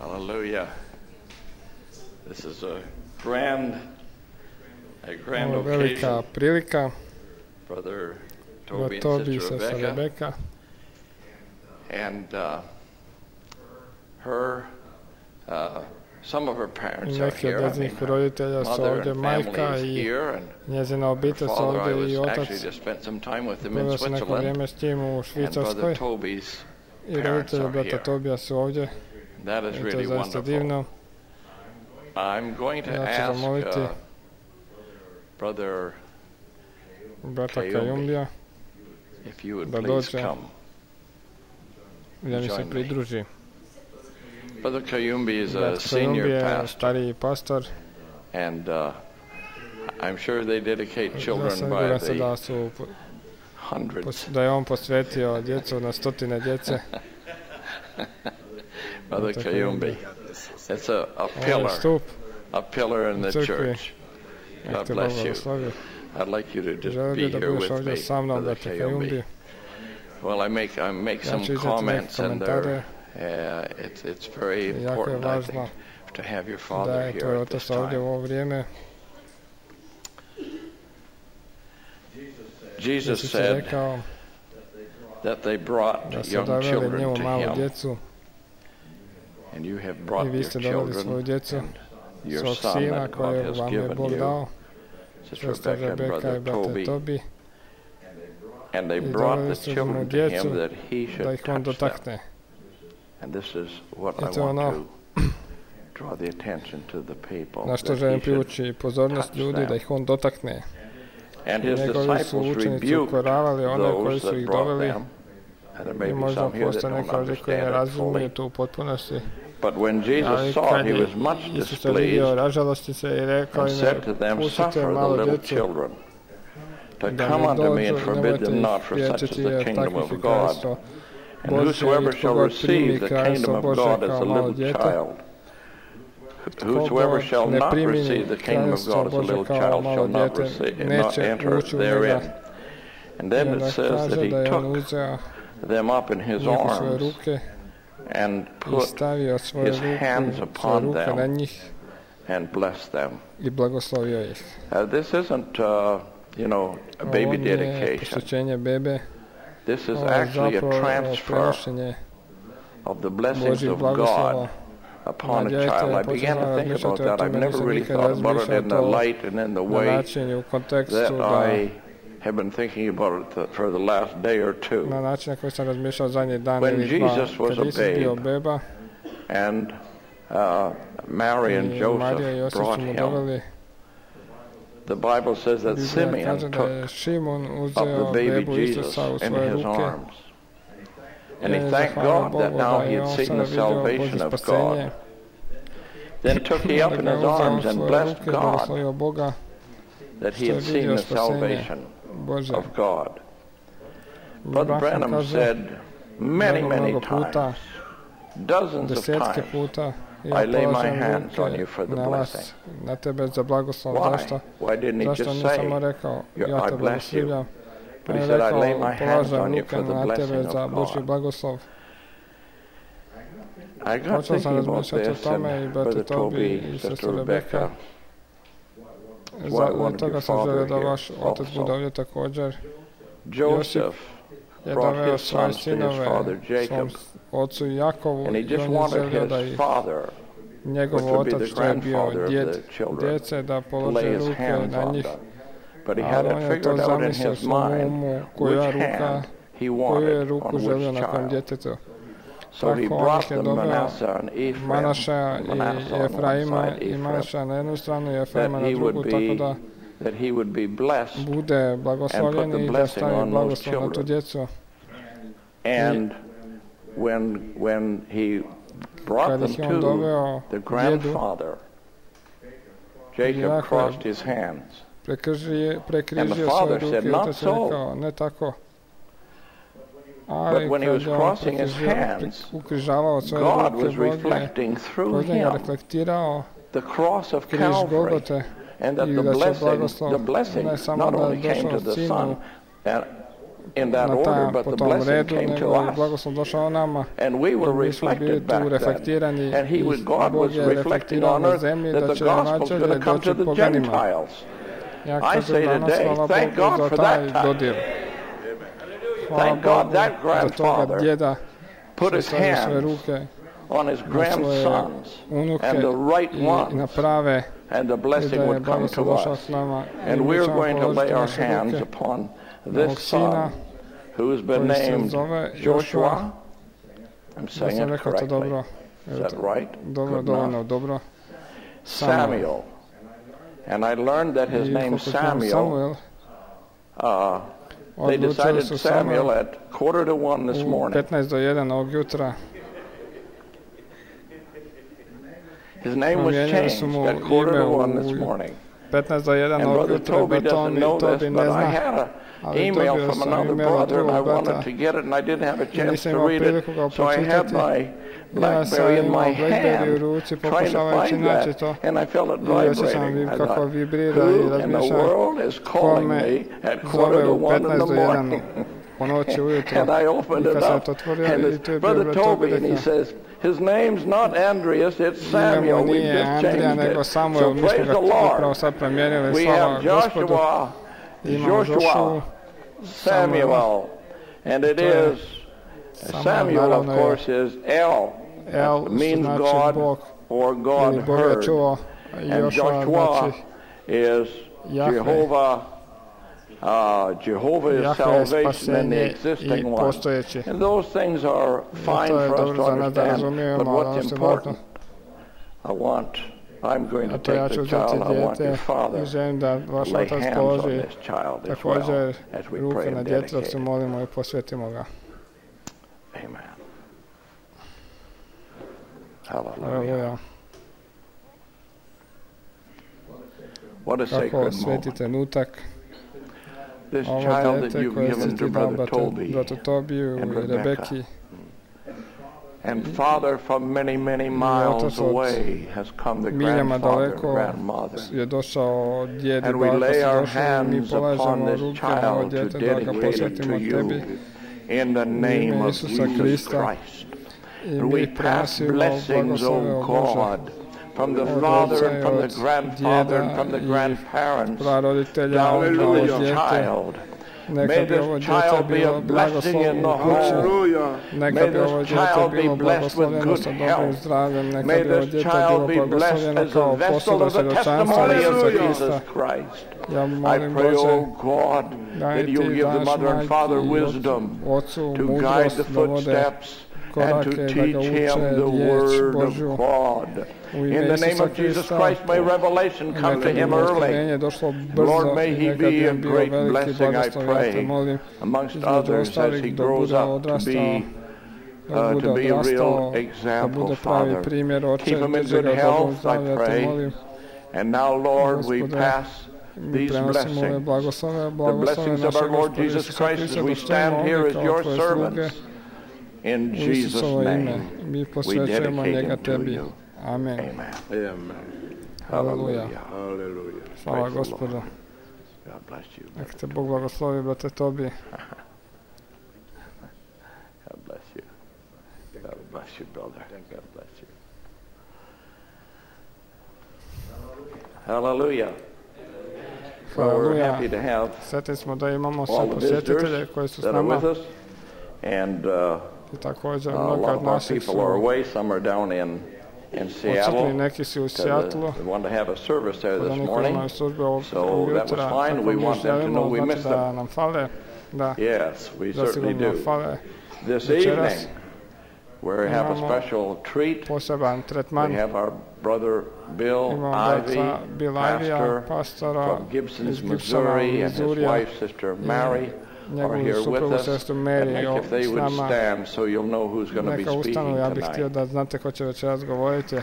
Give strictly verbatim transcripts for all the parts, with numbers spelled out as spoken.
Hallelujah. This is a grand, a grand Ovo je velika occasion. prilika. Brother Brat Toby and Toby i Sister sestra Rebecca. Rebeka. And uh, her, uh, some of her parents are Neki here. od I mean, njezinih her roditelja su mother ovdje, and majka family is i here, and njezina her obitelj su father, I ovdje i was otac. actually just spent some time with him in Proveo sam neko Switzerland, vrijeme s njim u and Švicarskoj Brother Toby's i parents roditelji are brata here. Tobija su ovdje. That is I to je really zaista wonderful. divno. I'm going to Ja ću ask zamoliti uh, Brother brata Kayumbi Kajumbija if you would da please dođe come. i da mi se Join me. pridruži. Brother Kayumbi is a Brat Kajumbi senior je pastor, stariji pastor. and uh, I'm sure they dedicate Ja children sam by siguran se the da su hundreds. da je on posvetio djecu na stotine djece. Brother Brata Kayumbi, it's a, a Ovo je pillar, stup a pillar in u the crkvi. church. Nek God te Bog bless you. blagoslovi. I'd like you to just Želio be bih da here budeš with ovdje me, sa mnom, Brother brate Kajumbi. Kayumbi. Well, I make I make Ja some ću izneti neke comments, and komentare. they're uh, it's it's very Jako je important, I važno think, to have your da father je here tvoj at this otac ovdje u time. ovo vrijeme. Jesus Isus je said rekao that they brought da su young doveli children njemu to malu him, djecu and you have i brought vi your ste doveli svoju children djecu, and your svog son sina that God koje has vam je given Bog you, dao, Sister sestra Rebecca and Rebeka i Brother brate Toby, Tobi, and they i brought doveli the su mu children to him djecu that he da should ih on touch them. dotakne. And this is what I I to je want ono to draw the attention to the people, na što that želim he should privući pozornost touch ljudi them. da ih on dotakne. And I his njegovi su disciples učenici rebuked ukoravali one koji those su ih that brought doveli. them, and there I may be možda some here that postoje don't neka ovdje koji ne understand it razumiju fully. tu u potpunosti. But when Ali Jesus saw kad it, he je was much Isus je vidio, displeased ražalosti se i rekao and im said to je, them, pustite "Suffer the malo little djecu children to da come mi unto me, dođu and i forbid nemojte them ih not, for such is priječiti the jer kingdom takvih of je God. kraljestvo And Božje i whosoever tko shall god receive primi the kraljestvo kingdom of Božje God as kao a malo little dijete, child, tko whosoever god shall ne not primi receive the kingdom of kraljestvo God as a Božje little kao child malo shall not dijete, receive, not neće enter ući u therein. njega. And I then onda it says that kaže he da je on took uzeo them up in his njih u svoje arms ruke and i put stavio svoje his ruke, hands svoje upon ruke na them njih and blessed them. i blagoslovio ih. Uh, this isn't, uh, you know, a Ovo baby nije dedication. posvećenje bebe, This is ovo je actually a zapravo transfer prenošenje of the blessings Božih of blagoslova God upon na a dijete. child. I Ja began počeo to think razmišljati about o that. I've tome, never nisam really nikad thought about it razmišljao in the to light and in the na way način i u kontekstu that da I have been thinking about it th- for the last day or two. na način na koji sam razmišljao zadnji dan When ili dva, Jesus was kad a Isus bio babe, beba And uh, Mary and i Marija i Joseph Josip brought su mu him. doveli. The Bible says that Biblija Simeon kaže da je took Šimon up the uzeo baby bebu Jesus Isusa u in svoje his ruke arms. And i he thanked zahvalio God that Bogu now da he je had on seen sada the vidio salvation Božje of God. spasenje. Then took he up Onda in ga je his uzeo u arms and svoje blessed ruke i God blagoslovio Boga that he što je had seen vidio the spasenje salvation Božje. of God. But Branham Branham kaže said many, mnogo, many mnogo puta, times, dozens of desetke times, puta, I ja lay my polažem hands on ruke you for the na blessing. vas, na tebe za blagoslov. Why? Zašto? Why didn't he Zašto just nije say, samo rekao, "You- ja I te bless you"? blagoslivljam, But on he je said, I rekao, lay my hands polažem on you ruke for the na tebe blessing za of Božji God. blagoslov. I got Počeo sam thinking about razmišljati o this, tome i and brate Brother Tobi Toby, i Sister sestra Rebeka. Rebecca, Za, wanted zbog toga your sam želio father da here vaš otac also. bude ovdje također. Joseph Je brought doveo his svoje sons to his sinove father svom Jacob, ocu Jakovu and he i just on je wanted želio da his ih father, njegov which would be otac, the što je bio grandfather of djed the children, djece, da to položi lay his ruke hands na on njih. them. But he had Ali it on je to figured out in zamislio his svom mind umu koja which ruka, hand he koju je wanted ruku on želio which na kojem child. djetetu. So he Tako on brought ih je them doveo Manasseh and Ephraim, Manaša Manasseh i on one Efraima side, i Ephraim, Manaša na jednu stranu i Efraima that na he drugu, would tako be da that he would be blessed bude blagoslovljen i da blessing stavi on those blagoslov na tu children. djecu. And when when he brought Kad them ih je on to doveo the djedu, grandfather, Jacob Jako je crossed his hands. prekrižio, prekrižio And the svoje father ruke said, i "Not otac je so." rekao, ne tako. But Ali when he kad was je on crossing his prekrižio- hands, ukrižavao svoje God ruke, was Bog je reflecting through kroz njega him reflektirao the cross of križ Calvary, Golgote and that i the da će blessing, blagoslov the blessing ne samo not da only je came došao to the sinu son, and in that na order, ta, but po the tom blessing redu, came nego to je us. blagoslov došao nama. And we I were mi smo bili reflected tu back then. reflektirani And he i was, God Bog was je reflecting reflektirao on na earth zemlji that da the će gospel's going evanđelje to come doći to the poganima. Gentiles. Ja I kažem say danas today, hvala thank Bogu God za for taj that time. dodir. Hvala Thank God Bogu that za toga grandfather djeda put što his stavio svoje hands ruke on his na svoje grandsons unuke and the right i ones, na prave and the i blessing da je would come blagoslov to došao us. k nama i And mi we're ćemo going to položiti lay our naše hands ruke upon na ovog this sina son who's been koji se named zove Joshua. Joshua. I'm Da saying sam it rekao to correctly. dobro. Is that right? Dobro, Good dovoljno enough. dobro. Samuel. And I learned that his I name koliko znam Samuel, Samuel, uh, they odlučili decided su Samuel Samuel at quarter to one this u morning. petnaest do jedan ovog jutra. His name was Promijenili su changed mu at quarter to ime one this u morning. petnaest do jedan And ovog Brother jutra, Toby da to doesn't mi know Toby this, ne but I zna. had an Ali email dobio from sam another email od brother and I drugog wanted brata to get it and I didn't have a i chance nisam to imao read priliku it. ga So I had pročitati. my Ja sam BlackBerry in imao my BlackBerry u hand ruci trying to pokušavajući find naći that to. and I felt it I osjećam vibrating. I kako thought, vibrira i who in the razmišljam world is ko calling me me at quarter zove to u one in the petnaest do jedan morning? po noći ujutro. And I opened I it kad sam up to otvorio and i it's tu je bio Brother brat Toby Toby and he rekao, says, his name's not Andreas, it's ime Samuel. mu We've nije just Andrija changed nego it. Samuel, So mi smo praise ga the upravo Lord. sad promijenili, We slava have Gospodu. Joshua, Imamo Joshua, Jošu, Samuel, and it To je is, Samuel, Samuel of naravno je course is El, El, što means znači God Bog, or God ili Bog je heard. čuo, i And Jošua Joshua znači is Jahve. Jehovah, uh, Jehovah is Jahve je salvation and the spasenje existing i one. postojeći. And those things are fine To je for us dobro to za nas da understand. razumijemo, But ali what's ono što je important, I want, I'm going to A to ja take ću the uzeti child, I want dijete your father i želim da vaš lay otac hands on položi this child as također well as we ruke pray na and djetetu, dedicate. se molimo i posvetimo ga. Amen. Hallelujah. Aleluja. What a Kako sacred sveti moment. trenutak. This Ovo child that dijete you've koje si given to ti dao Brother bratu, Toby bratu Tobiju and i Rebecca. Rebeki. And Father, from many, many otac miles od away has come the miljama grandfather, daleko grandmother. je došao djed i And we baka lay su our došli i mi hands upon polažemo this ruke na ovo child to djete da ga dedicate it to posvetimo you tebi in the name ime of Isusa Jesus Krista. Christ. I And mi we pass prenosimo blessings, blagoslove O o Bože God, from the od father oca and i from the od grandfather and djeda from the i grandparents praroditelja down na to ovo this djete. child. Neka May bi ovo this djete child be bilo a blessing blagoslov in the u kući. home. Neka May bi ovo this djete child be bilo blessed with blagoslovljeno good sa dobrim health. zdravljem. Neka May bi ovo this djete child bilo be blessed blagoslovljeno as a kao vessel posuda of the svjedočanstva testimony Isusa of Jesus Krista. Christ. Ja I molim pray, Bože O God, da that i you ti give the daš mother and father majki i wisdom ocu to guide mudrost the da vode footsteps and korake, to da ga teach uče him the riječ word Božju. of God. U In ime the name Isusa of Jesus Krista, Christ, may revelation come to neka bi him mu early. otkrivenje došlo brzo Lord, may i he neka bi be a im bio great veliki blessing, I blagoslov. Ja te pray, molim, amongst između others as he ostalih, da grows bude up to odrastao, be da uh, bude to be a real odrastao, da example, bude pravi Father. primjer oče, Keep him in drži good ga u dobrom health, I zdravlju. Ja te pray. molim, And now, Lord, we Gospode, pass mi these prenosimo ove blessings, blagoslove, the blagoslove blessings of našeg our Lord Gospoda Jesus Isusa Christ Krista, as we da stojimo stand here ovdje as kao your tvoje sluge. servants. In U Jesus' Isusovo ime name, mi we posvećujemo dedicate njega him to tebi. you. Amen. Amen. Amen. Hallelujah. Hallelujah. Hvala Praise the Gospodu. Lord. God bless you. Nek te Bog blagoslovi, brate Tobi. God bless you. God bless you, brother. God bless you. Hallelujah. Well, we're Hallelujah. happy to have Sretni smo da imamo sve all the posjetitelje visitors koji su s that are nama with us. And uh, i također a mnogi lot od of our naših people are su away. Some are down in, in odsutni, Seattle. neki su u because, uh, Seattlu, They wanted to have a service there da this niko morning. imaju službe ovog So that was jutra, fine. tako We mi want them to know želimo, we znači miss da them. nam fale, da Yes, we certainly zasigurno do. fale. This Večeras evening, we have a imamo special treat. poseban tretman. We have our brother Bill Imamo Ivy, brata Bill Ivija, pastor pastora from Gibson's, iz Gibsona, Missouri, and his Missourija, wife, Sister Mary, are njegovu here with suprugu, us. sestru And Mary, if they s would nama. stand so you'll know who's going to be Neka speaking ustanu, ja bih htio tonight. da znate ko će večeras govoriti.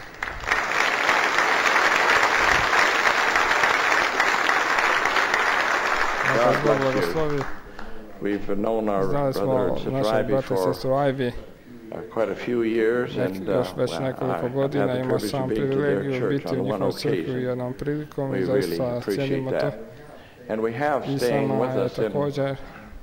Neka God vas Bog bless you. blagoslovi. We've known our Znali smo brother Sister našeg Ivy brata i for sestru Ivy uh, quite a few years, Nek, and uh, još već well, nekoliko I- I've godina. had the Imao privilege sam of being to their privilegiju church biti u on one njihovoj crkvi occasion. jednom prilikom We i really zaista appreciate cijenimo to. that. And we have I staying sama with je us in također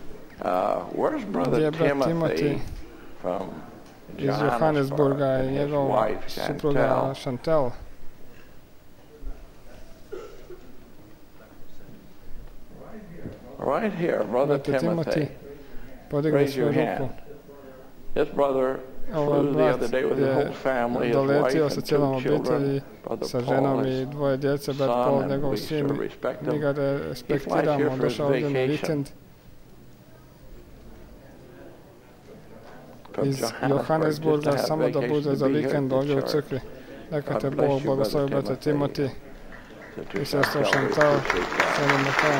Uh, where's Gdje brother je brat Timothy Timothy from iz Johannesburg Johannesburga and i his njegova wife supruga Chantel? Chantel? Right here, Brother Brate Timoti, Timothy. podigni Raise your svoju ruku. hand. This brother Ovaj flew the brat other day with his whole je family, his wife doletio sa and cijelom two children. obitelji, Brother sa Paul ženom i is dvoje djece, brat son, Paul, and njegov we sin. sure respect him. Mi ga He flies respektiramo, here for his došao ovdje na vacation. vikend From iz Johannesburg, just to Johannesburga, have samo da vacation bude to za be here vikend at ovdje u the crkvi. Neka God te bless Bog you, blagoslovi, Brother brate Timothy. Timoti, Sister i sestro Chantal, we Chantal, appreciate that. cenimo to.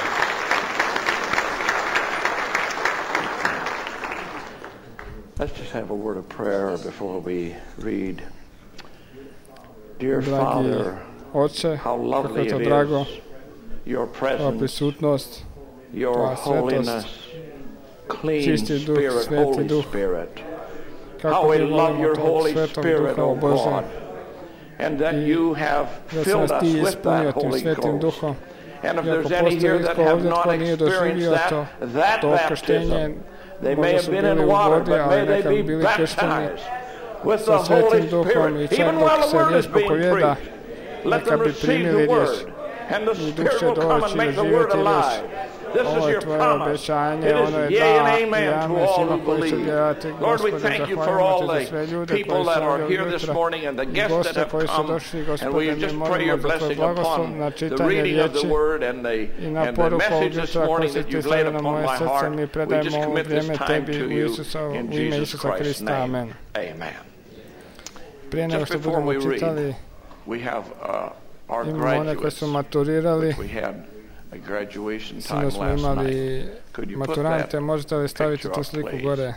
Let's just have a word of prayer before we read. Dear Dragi Father, Oče, how kako lovely je to it drago, is, your tvoja presence, prisutnost, your tvoja holiness, svetost, clean čisti duh, spirit, sveti Holy duh. Spirit. How Kako we mi love volimo your tog Holy svetog Spirit, duha, O o Bože, God, and that I you have da si filled nas us ti with ispunio that tim Holy svetim Ghost. duhom. And if I ako there's any here postoji that itko have ovdje not tko nije experienced doživio to, that, that to krštenje, baptism, they may možda have su been bili in u water, vodi, but may ali they nekad be bili kršteni baptized with sa the svetim Holy duhom i Spirit, čak even dok while the se word riječ is being propovjeda, preached. Let neka them bi receive the primili riječ word, and the i duh Spirit će will come and doći i make the word doživjeti riječ. alive. This is Ovo je your tvoje promise. obećanje, It ono je is yea and da i amen to amen all svima who koji će believe. vjerovati. Lord, we Gospode, thank you for zahvaljujemo all ti za the sve ljude people koji su that are ovdje here this ujutra morning and the i guests that goste have koji su come. došli. And we Gospode, mi just pray your molimo za tvoj blessing blagoslov upon na the čitanje reading of the riječi word and the, i na and the poruku message ovog this jutra morning koju that si you've ti laid stavio na upon moje my srce. heart. Mi We predajemo just ovo commit this vrijeme time tebi to u you Isusa, in u ime Jesus Isusa Christ's Krista. name. Amen. Amen. Prije nego Just što before budemo we read, čitali, we have uh, our imamo one koji graduates. su maturirali. We had a graduation time Sinoć smo last imali night. Could you put maturante, that možete li staviti picture tu up, sliku please? gore?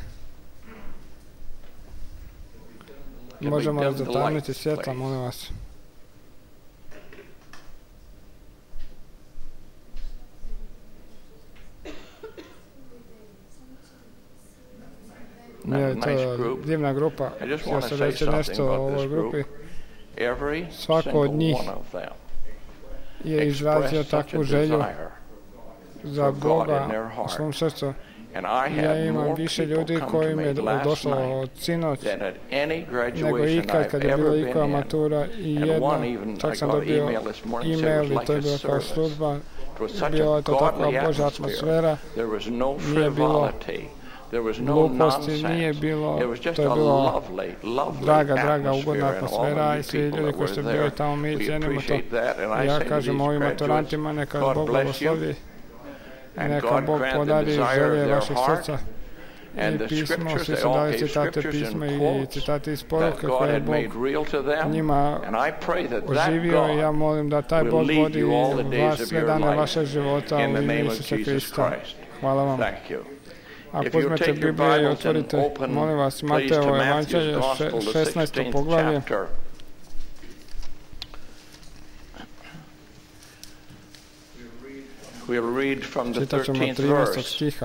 Can we Možemo li dim the zatamniti lights, svjetla, please? molim vas. Nije Nice to group. divna grupa. I just Htio want to sam say reći something nešto o about ovoj this grupi. group. Every Svako single od njih one of them je izrazio expressed such a takvu želju desire za for God Boga in their u heart. svom srcu. And I Ja had imam more više people ljudi come koji to mi me je last došlo night od sinoć than at any nego graduation ikad I've kad je ever bila been ikova in. matura i And jedna, one even, čak I sam got an dobio email this morning said e-mail it i was to je like a bila kao service. služba. It was such Bila a je to takva godly Božja atmosphere. atmosfera, There was no nije bilo frivolity. There was no gluposti, nije nonsense. bilo, It was just to je a bilo lovely, lovely draga, draga, ugodna atmosphere and all atmosfera i the svi people ljudi that koji su were bili there. tamo, mi We cijenimo to. appreciate that, and I Ja say to kažem these ovim graduates, maturantima, neka God Bog bless you, blagoslovi, and neka God Bog grant the podari desire of želje their vaših heart. srca. And I the pismo, scriptures, svi they su all dali gave citate scriptures pisma and i quotes citate iz that poruke God koje je had Bog made real to them. njima And I pray that that oživio i ja God molim da taj will Bog lead vodi you all the days vas of sve your dane life vašeg života u in the ime name of Isusa Jesus Krista. Christ. Hvala vam. Thank you. Ako If you uzmete take your Bibliju i Bibles and otvorite, open, molim vas, please, to Mateovo Matthew's evanđelje, Gospel, the šesnaesto sixteenth poglavlje. chapter. We'll read from the Čitat ćemo thirteenth trinaestog verse. stiha.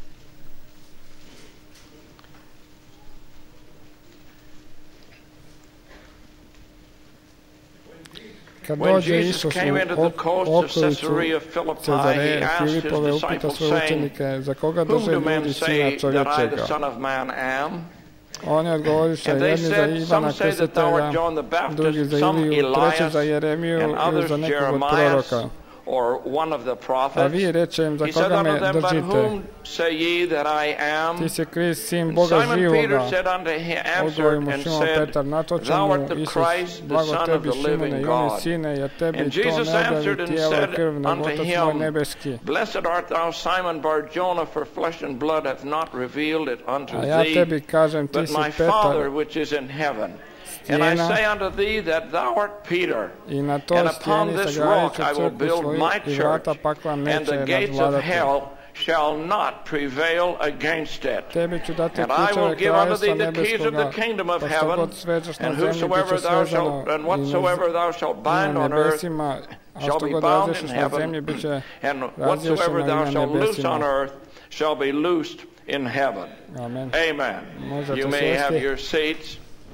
Kad When dođe Jesus Isus came into u the ok- coast of okolicu Caesarea Philippi, he Cezareje asked his Filipove, upita disciples, svoje saying, učenike, za koga Whom drže do men ljudi Sina say that I, the čovječega? Son of Man, am? Oni odgovoriše, And they jedni za said, Ivana Some say that thou art Krstitelja, John the drugi Baptist, za some Iliju, treći Elias, za Jeremiju and ili others za nekog od Jeremias, proroka. or one of the A prophets. vi reče im, za He said koga unto me them, But držite? whom say ye that I am? Ti si Krist, sin And Boga Simon Peter živoga. said unto him, Odgovori answered mu and Šimon said, Petar, natoče Thou mu art the Isus, Christ, the blago Son of tebi the Šimone, living i oni God. sine, jer tebi And to Jesus ne answered objavi and tijelo i said krv, nego unto Otac moj him, nebeski. Blessed art thou, Simon Bar-Jonah, for flesh and blood hath not revealed it unto A ja thee, tebi kažem, ti but si my Father Petar, which is in heaven. And I stijena, say unto thee that thou art Peter, i na and toj upon stijeni this sagradit rock ću I will crkvu build svoju my i vrata church, pakla and neće the gates of nadvladati. hell shall not prevail against it. Tebi ću dati And I will ključeve give unto thee kraljevstva the keys of the nebeskoga, kingdom of pa što heaven, god svežeš na and zemlji, bit whosoever će thou svezano shalt, and i na, whatsoever thou shalt i bind na on earth nebesima, a shall što be god bound in razriješeš na zemlji, heaven, bit će and whatsoever razriješeno i thou na shalt loose on nebesima. earth shall be loosed in heaven. Amen. Amen. Možete You may have sjesti. your seats.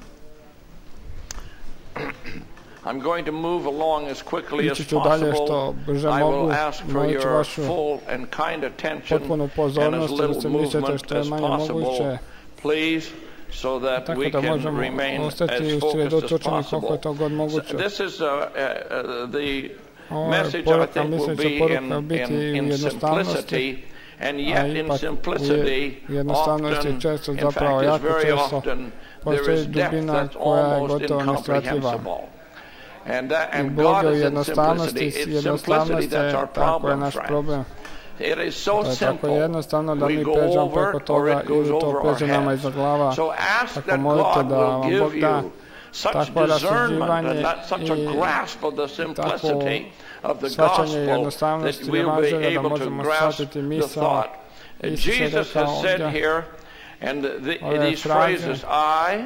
I'm going to move along as quickly as Ići ću dalje possible. što brže I mogu, will ask for molit ću your vašu full and kind attention potpunu and as pozornost i da little se mislite movement što je as manje possible, moguće, please, so that tako we da can možemo remain as ostati focused as usredotočeni koliko possible. je to god moguće. This is uh, uh, the Ova message, I poruka, think, will mislim će be poruka in, biti in, u in jednostavnosti, simplicity, and a yet in ipak simplicity, u jednostavnosti often, često, in zapravo fact, is jako very često, often, there postoji is depth dubina that's koja je almost gotovo neshvatljiva. incomprehensible. And, that, I and Bog God je u is in jednostavnosti, simplicity. It's simplicity jednostavnost that's je, our tako je problem, naš friends. problem. It is so To je tako simple. jednostavno da We mi go pređemo over preko it, or toga it goes ili to over our pređe nama heads. iza glava. So ask Tako that molite God da will vam give Bog da you such takvo discernment and rasuđivanje that, such a i grasp of the simplicity of the shvaćanje gospel that jednostavnosti we'll be evanđelja da able to možemo grasp shvatiti the misao. thought. Isus je Jesus rekao has said ovdje here, and the, ove these fraze, phrases, I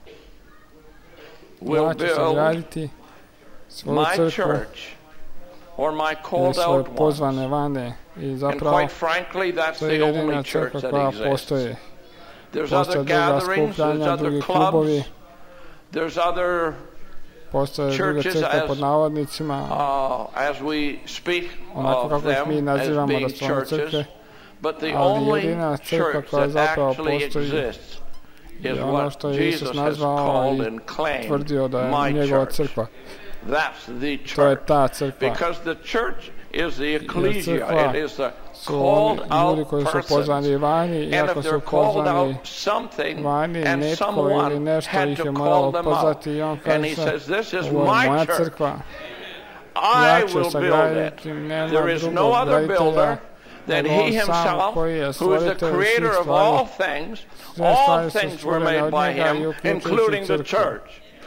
ja will ću build sagraditi svoju my crkvu church or my ili called svoje out ones. pozvane vane i And zapravo quite frankly, that's to the je jedina only church crkva that koja exists. postoji. There's other Postoje druga gatherings, there's skupljanja, other drugi clubs, klubovi, there's other, postoje druge churches crkve as, pod navodnicima, uh, as we speak onako of kako ih mi them as nazivamo da being su one crkve, churches, but the ali only jedina crkva church koja that zapravo actually postoji exists is je ono what što je Isus Jesus has nazvao called i and claimed tvrdio da je my njegova church. crkva. That's the To je church. ta crkva. Because the church is the ecclesia. crkva It is the Su called oni ljudi out koji su persons. pozvani vani, And iako if su they're called pozvani out something, vani, and netko ili someone nešto had ih to je call moralo them out. pozvati i on And he kaže, says, this is ovo je my moja church. crkva, I ja ću will build it. sagraditi, nema There is no drugog other graditelja, builder than nego he on sam himself, koji je who is the stvoritelj svih creator of stvari. all things. Sve All stvari su things were stvorene made od by njega i him, uključujući including the crkvu. church.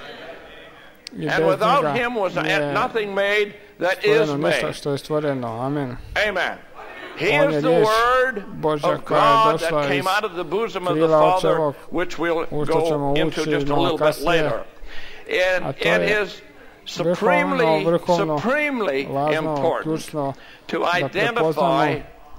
I And bez without njega him was nije nothing made that is stvoreno ništa made. što je stvoreno. Amen. Amen. He On is je the riječ word Božja of koja je God that došla came iz out of the bosom of the krila Father, Očevog, which we'll u što ćemo go into ući just a malo little bit kasnije. later. And A to it je is supremely, vrhovno, vrhovno, supremely važno, important ključno to da identify prepoznamo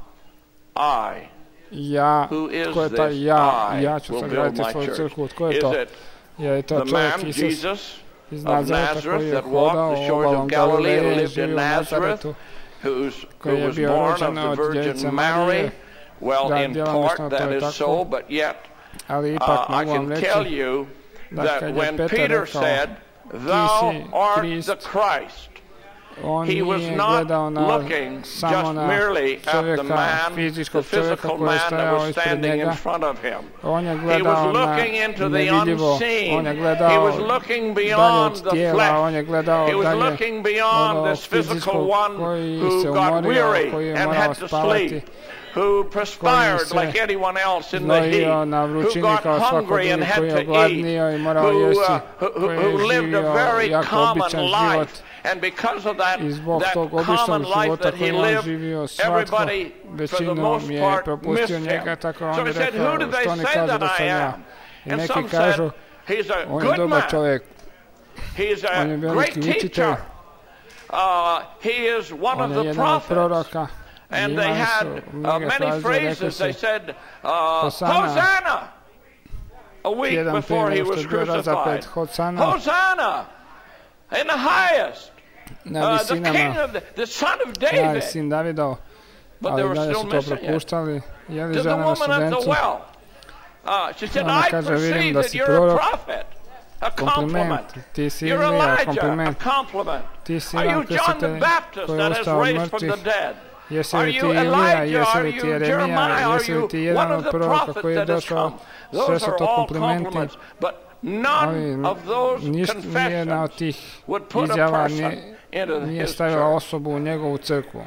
I, ja, who is tko je taj this ja, I, ja ću will build sagraditi my svoju church. crkvu, tko je Is to? it Je li to the čovjek man Isus Jesus iz of Nazareta Nazareth koji je that hodao walked the shores obalom of Galilee and Galileje, lived in živio u Nazareth, Nazaretu, who's, who koji je was bio born rođen of the od Virgin djevice Mary? Marije? Well, Da, in djelomično part to that je is tako, so, but yet ali uh, ipak I mogu vam can reći tell you da that kad je when Petar Peter rekao, said, Thou si art Krist, the Christ, on he was nije not gledao na, looking samo just na merely at the čovjeka, man, the fizičkog čovjeka physical koji je man that stajao was ispred standing in njega. front of him. On je He was gledao na looking into the nevidljivo, unseen. on je He gledao was looking dalje beyond od the tijela, on flesh. je gledao He was dalje looking beyond ono this physical fizičkog one koji who se got umorio, weary koji je and morao had to spavati, sleep, who perspired se like anyone else in the heat, znojio na who vrućini got kao svako hungry and drugi, had koji je to eat, ogladnio i morao who, jesti, uh, who, koji who je lived a živio very jako common običan life. život. And because of that, I zbog that tog common običnog life života that he koji on lived, živio, svatko everybody, for the većinom most je part, propustio missed njega, him. tako So on he je said, rekao, who did they što oni say kažu that da I sam ja. am? I And neki some kažu, said, he's a on je good dobar man. čovjek, He's a on je great veliki učitelj, teacher. Uh, he is one on of je the jedan od prophets. proroka. And they Imali had su uh, mnoge many fraze, rekli phrases. They su, said, uh, Hosanna. Hosanna, a week jedan before he prije was što je bio razapet, crucified. Hosanna Hosanna, in the highest, na uh, the king visinama, of the, the son of kralj, David. sin Davidov, But they ali were dalje still su to missing it. propuštali. Je li To the žena na woman at the studencu? well, uh, she said, Ona I kaže, vidim perceive da that si you're a prorok. prophet. A compliment. Kompliment, ti si You're Ilija, Elijah, a kompliment. compliment. Ti si Are you Ivan John the Krstitelj Baptist koji je that has ustao od raised from the mrtvih. dead? Jesi Are li ti you Ilija, Elijah? jesi Are li ti you Jeremija, Jeremiah? Are jesi li you ti one jedan of od the proroka prophets koji je that has došao? come? Sve Those su are to all komplimenti, compliments, but ali none of those ništa, nijedna od confessions tih would put a izjava person nije, into nije his stavila church. osobu u njegovu crkvu.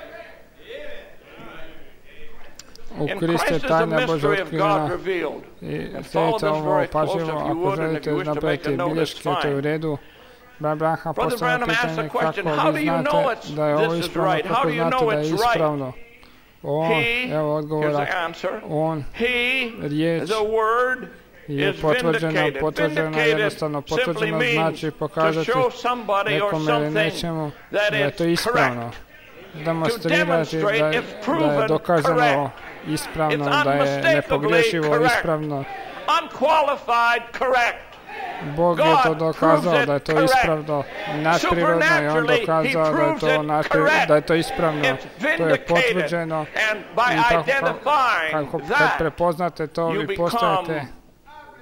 U And Krist je Christ is the tajna Božja mystery of otkrivena. God revealed. I And follow slijedite this ovo very close pažljivo, if you ako would, and if želite you wish to make napraviti a note, it's bilješke, to je u fine. redu. Brat Branham Brother postavlja Branham asked pitanje the question, kako how vi do you know znate it's, da je ovo this is ispravno, right? How kako do you znate know da je it's right? ispravno. On, He, evo here's odgovora, the answer, on, he, riječ, the word, je is potvrđeno, vindicated. potvrđeno, Vindicated jednostavno simply potvrđeno means znači to pokazati show somebody or nekome ili something nečemu that da je to it's ispravno. correct. Demonstrirati demonstrate da, if je- da je proven dokazano correct. ispravno, It's da je unmistakably nepogrešivo correct. ispravno. Unqualified correct. Bog je to God dokazao proves da je it to correct. ispravno, nadprirodno je on Supernaturally, dokazao he da je proves to, it nadpri, correct. da je to ispravno, It's to je vindicated. potvrđeno And by i tako identifying kako kad that, prepoznate to you vi postajete become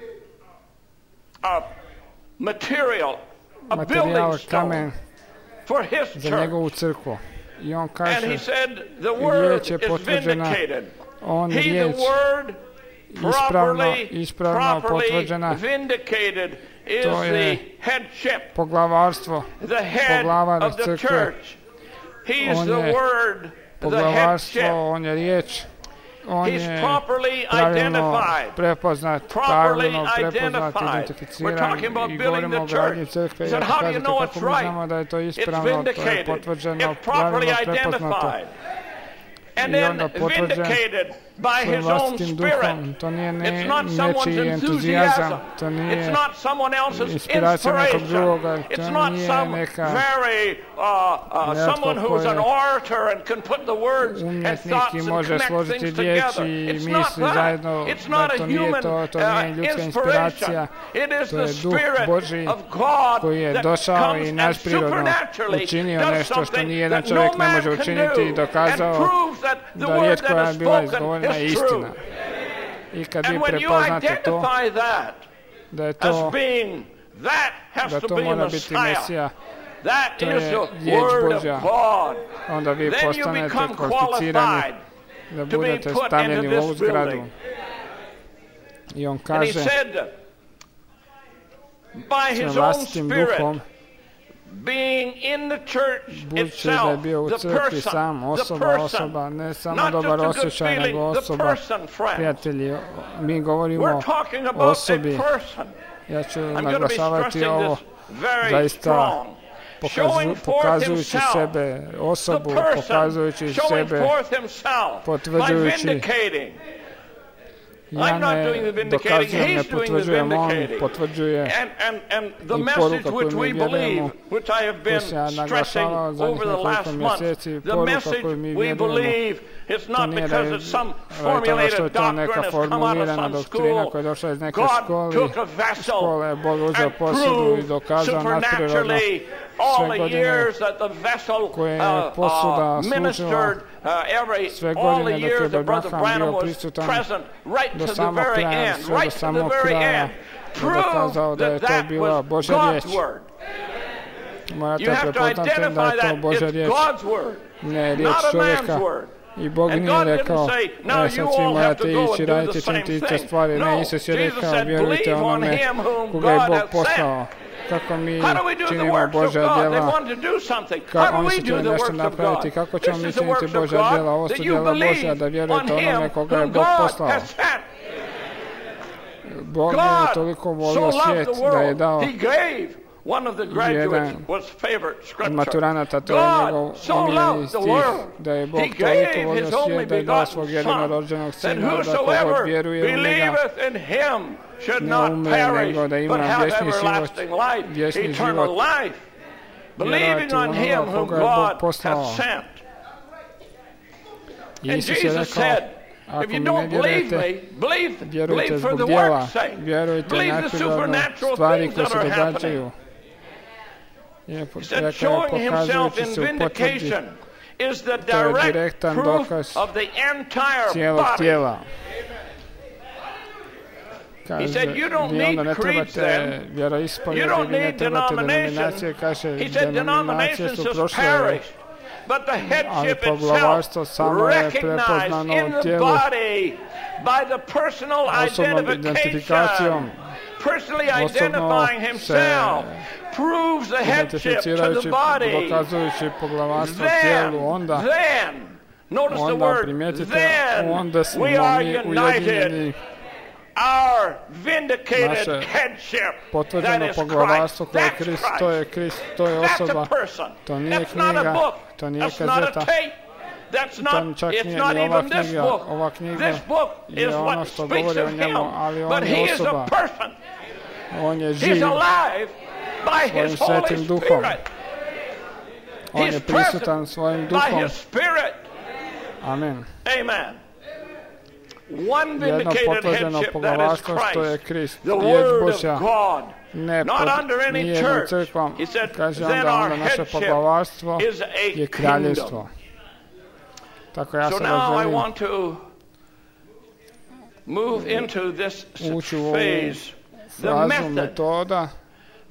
a material, a materijal, building stone kamen for his za church. njegovu crkvu. I on And kaže, he said, the word riječ je is potvrđena, vindicated. on He, the riječ word, ispravno, properly, ispravno properly potvrđena, vindicated is to je the headship, poglavarstvo, the head poglavar of the crkve. church. He is On the je word, the poglavarstvo, headship. on je riječ, on He's je properly pravilno identified. prepoznat, Properly pravilno prepoznat, identified. We're identificiran talking about i building govorimo the o gradnji church. crkve. He I said, ako how do you kažete know kako it's mi right? znamo da je to It's ispravno, to je vindicated. potvrđeno, It's properly pravilno prepoznato. identified. And I then onda potvrđen vindicated by svojim his own vlastitim spirit. duhom. To nije ne, It's not someone's nečiji enthusiasm. entuzijazam, to It's nije not someone else's inspiracija nekog inspiration. drugoga, It's to not nije some neka very uh, uh, netko someone ko who's an je orator and can put the words and umjetnik thoughts i and može connect složiti things riječi together. i It's not misli that. zajedno, It's da not a to nije human to, to uh, nije ljudska inspiration. inspiracija, It is to the je Duh Spirit Božji of God koji je that došao comes i and nadprirodno supernaturally učinio does nešto što something nijedan that čovjek no ne man može can učiniti i do and dokazao proves that the da word riječ that koja je is bila spoken izgovorena je is istina. true. I kad vi And when you prepoznate to, identify that da je as to, being, that has da to to be mora biti Messiah. Mesija, That to is je the riječ word Božja, of God. onda vi Then you postanete become kvalificirani qualified da to be budete put stavljeni into u ovu this zgradu. building. I on And he kaže, said, by his svojim own vlastitim spirit, duhom, being in the church budući da je itself, bio u the crkvi person, sam, the osoba, person, osoba, ne samo not dobar just a good osjećaj, nego feeling, the osoba, person, friends. prijatelji. Mi govorimo We're o talking about a osobi. person. Ja ću I'm going to be naglašavati stressing ovo this very zaista strong. pokazu, Showing forth pokazujući himself, sebe, the osobu, person, pokazujući showing sebe, forth himself by potvrđujući. vindicating. Ja I'm not ne doing the vindicating, dokazujem, ne he's doing the potvrđujem, on vindicating. potvrđuje. And, and, and the I message poruka which koju we mi believe, vjerujemo, which I have been koju sam ja stressing naglašavao zadnjih over the last nekoliko month, mjeseci, the poruka message koju mi we vjerujemo, believe is to not nije da because je it's some radi toga što formulated je to neka doctrine has come out of formulirana some doktrina school. koja je došla iz neke God škole, took a vessel škole, Bog uzeo and posudu i proved dokazao nadprirodno supernaturally all sve the godine years that the vessel koje je uh, posuda uh, služila, ministered, uh, every, sve all the godine dok je years that Brother Branham Branham bio was prisutan present, right do to the samog very kraja, end, sve do right to the samog very kraja, end, je proved dokazao da je that to that bila was Božja God's riječ. word. You Morate have to prepoznati da identify je to that Božja it's riječ, God's word, ne riječ not a man's čovjeka. word. I Bog And nije God rekao, didn't say, now e you sad svi all have to morate go ići, and do radite the same činiti iste thing. stvari. No, Ne, Isus je Jesus rekao, said, vjerujte believe on onome him whom koga je God Bog has poslao. Kako mi How do we do the činimo works of Božja God? They djela, want to do something. Ka, How do oni we su do htjeli the nešto works of napraviti, God? kako ćemo This mi is the činiti works of Božja djela, ovo God, su that you djela Božja, believe da on vjerujete onome him koga je whom Bog God poslao. has sent. Bog je God toliko so volio loved svijet the da je world, dao he gave. One of the graduates jedan was favorite od scripture. maturanata, to je njegov God so omiljeni loved the stih, world, da je Bog he toliko gave volio his only svijet da je dao svog begotten Son, jedinorođenog that sina, da kogod whosoever vjeruje u njega believeth in him should ne not umre, perish, nego da ima but have vječni život, everlasting life, vječni eternal život. life. Believing Vjerovati u on him onoga whom koga je Bog God poslao. hath sent. I And Isus je Jesus rekao, said, ako if mi you ne don't believe vjerujete, me, believe, vjerujte believe for zbog the djela, work's sake. vjerujte Believe the nadprirodno supernatural stvari things koje that se are happening. događaju. Je He said, rekao, showing himself pokazujući in se u potvrdi vindication is the to je direct direktan proof dokaz of the entire cijelog body. tijela. He Kaže, said, you don't vi onda need ne creeds trebate then. You vjeroispovjedi, don't vi ne need trebate denominations. denominacije, kaže, He said, denominacije denominations su just prošle, perished. But the ali headship poglavarstvo itself samo je recognized prepoznano in u the tijelu body by the personal osobnom identifikacijom, identification. Personally osobno identifying se himself proves the headship to identificirajući, the body. dokazujući poglavarstvo Then, tijelu, onda, then, notice the onda word, primijetite, then onda smo we are mi united. ujedinjeni. Our vindicated Naše headship, that potvrđeno is poglavarstvo Christ. koje je That's Krist, Christ. to je Krist, to je That's osoba, a person. to nije That's not a knjiga, book. to nije That's not a kazeta, tape. That's to not, čak it's nije not ni ova even this knjiga, book. ova knjiga This book je is ono what što speaks govori o of njemu, him. ali But on he je is a osoba, person. on je He's živ, alive by svojim his Holy svetim duhom, Spirit. on He's je prisutan svojim by duhom. his Spirit. Amen. Amen. One Jedno vindicated potvrđeno headship, that is poglavarstvo što je Christ, Krist, the riječ Word Božja, of God, ne not pod under any nijednom church. crkvom. He said, Kaže then onda, our onda naše headship poglavarstvo is a je kraljevstvo. kingdom. Tako ja So sada now I želim want to move into this ući u ovu phase, the frazu method, metoda,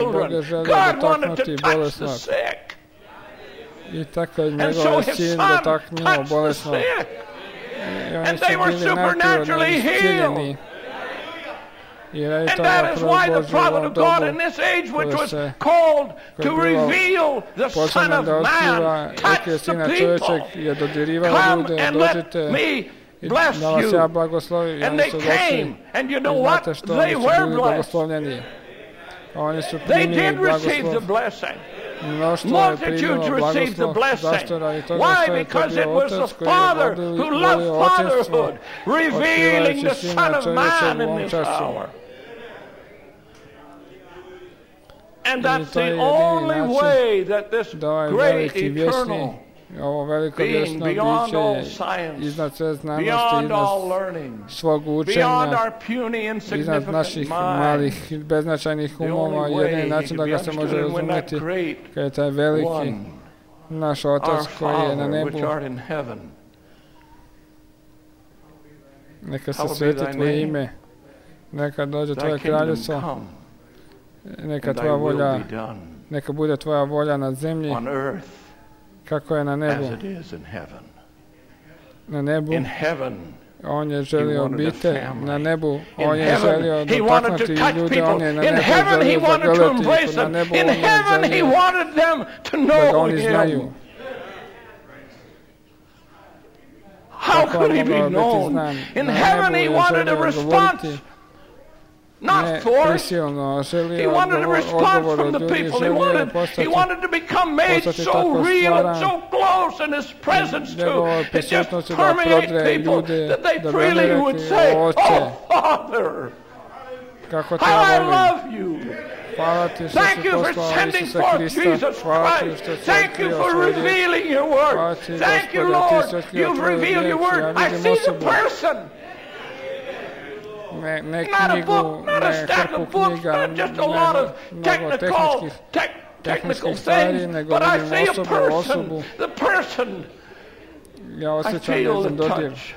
children. Boga želio God wanted to dotaknuti touch the bolesnog. sick. I tako je And njegov so his sin son dotaknuo touched the bolesno. sick. I oni And su they were bili naturalno supernaturally iscijeljeni. I radi And toga that is prvo why the Božje u prophet ovom of God dobu in this age, which koje was se- called koje to je bilo reveal the Son poslano of da otkriva Man, touched rekao the sina people. čovječeg je dodirivao Come ljude, and let dođite me i bless da vas ja you. blagoslovim. I And oni they su came, došli. and you I know what? znate što, They oni su were bili blessed. blagoslovljeni. Oni su They primili did receive the blagoslov. blessing. Mnoštvo je primilo Multitudes received the blagoslov. blessing. Zašto? Radi toga Why? što je to Because it bio was otac the koji je Father volio who loved volio očinstvo, fatherhood, revealing otkrivajući the sina Son of čovječeg Man u in ovom this času. hour. And I that's to je the jedini only način way that this da ovaj great veliki vječni, eternal ovo veliko being vječno beyond all biće science, iznad sve znanosti, beyond all iznad learning, svog beyond učenja, our puny iznad insignificant naših mind, malih beznačajnih the umova, only jedini way način da he ga can se be može understood when that razumjeti great kada je taj veliki one, naš our Otac koji je na Father nebu. which art in heaven, Neka se hallowed be sveti thy tvoje name, ime, neka dođe thy tvoje kingdom kraljevstvo, come, neka and thy tvoja will volja, be done neka bude tvoja volja na zemlji on earth kako je na nebu. as it is in heaven. Na nebu In heaven, on je želio wanted a obitelj, family. na nebu In on je heaven, želio he wanted to dotaknuti touch ljude, people. on je na In nebu heaven, he želio wanted to zagrliti embrace ih, na them. nebu In on je heaven, he želio wanted them to da ga know oni znaju. him. How Kako could he je be mogao biti known? znan? In Na heaven, nebu he je wanted a želio response, govoriti, not ne force. prisilno, He želio wanted a odgovor, response odgovor from od the ljudi, people. He želio je wanted, he postati wanted to become made postati so tako real and stvaran. so close in his presence Njegova to it just prisutnost je da permeate prodre people ljude, that they da bi freely oni would rekli, say, "Oče, "Oh, Father, kako te how I volim." love you." Hvala ti što Thank si you for poslao sending Isusa forth Krista. Jesus Hvala ti Christ. što si Thank you otkrio for svoj riječ. revealing your Hvala word. ti, Thank you, Gospode, ti Lord. si otkrio You've tvoju revealed your riječ. word. Ja I vidim see the osobu. person. Ne, ne Not a knjigu, book, not a ne stack hrpu of books, knjiga, not just a ne lot of mnogo technical, tehničkih, tech, technical tehničkih stvari, things, nego but I vidim see a osobu, person, osobu. the person. Ja I osjećam feel njezin the dodir. touch.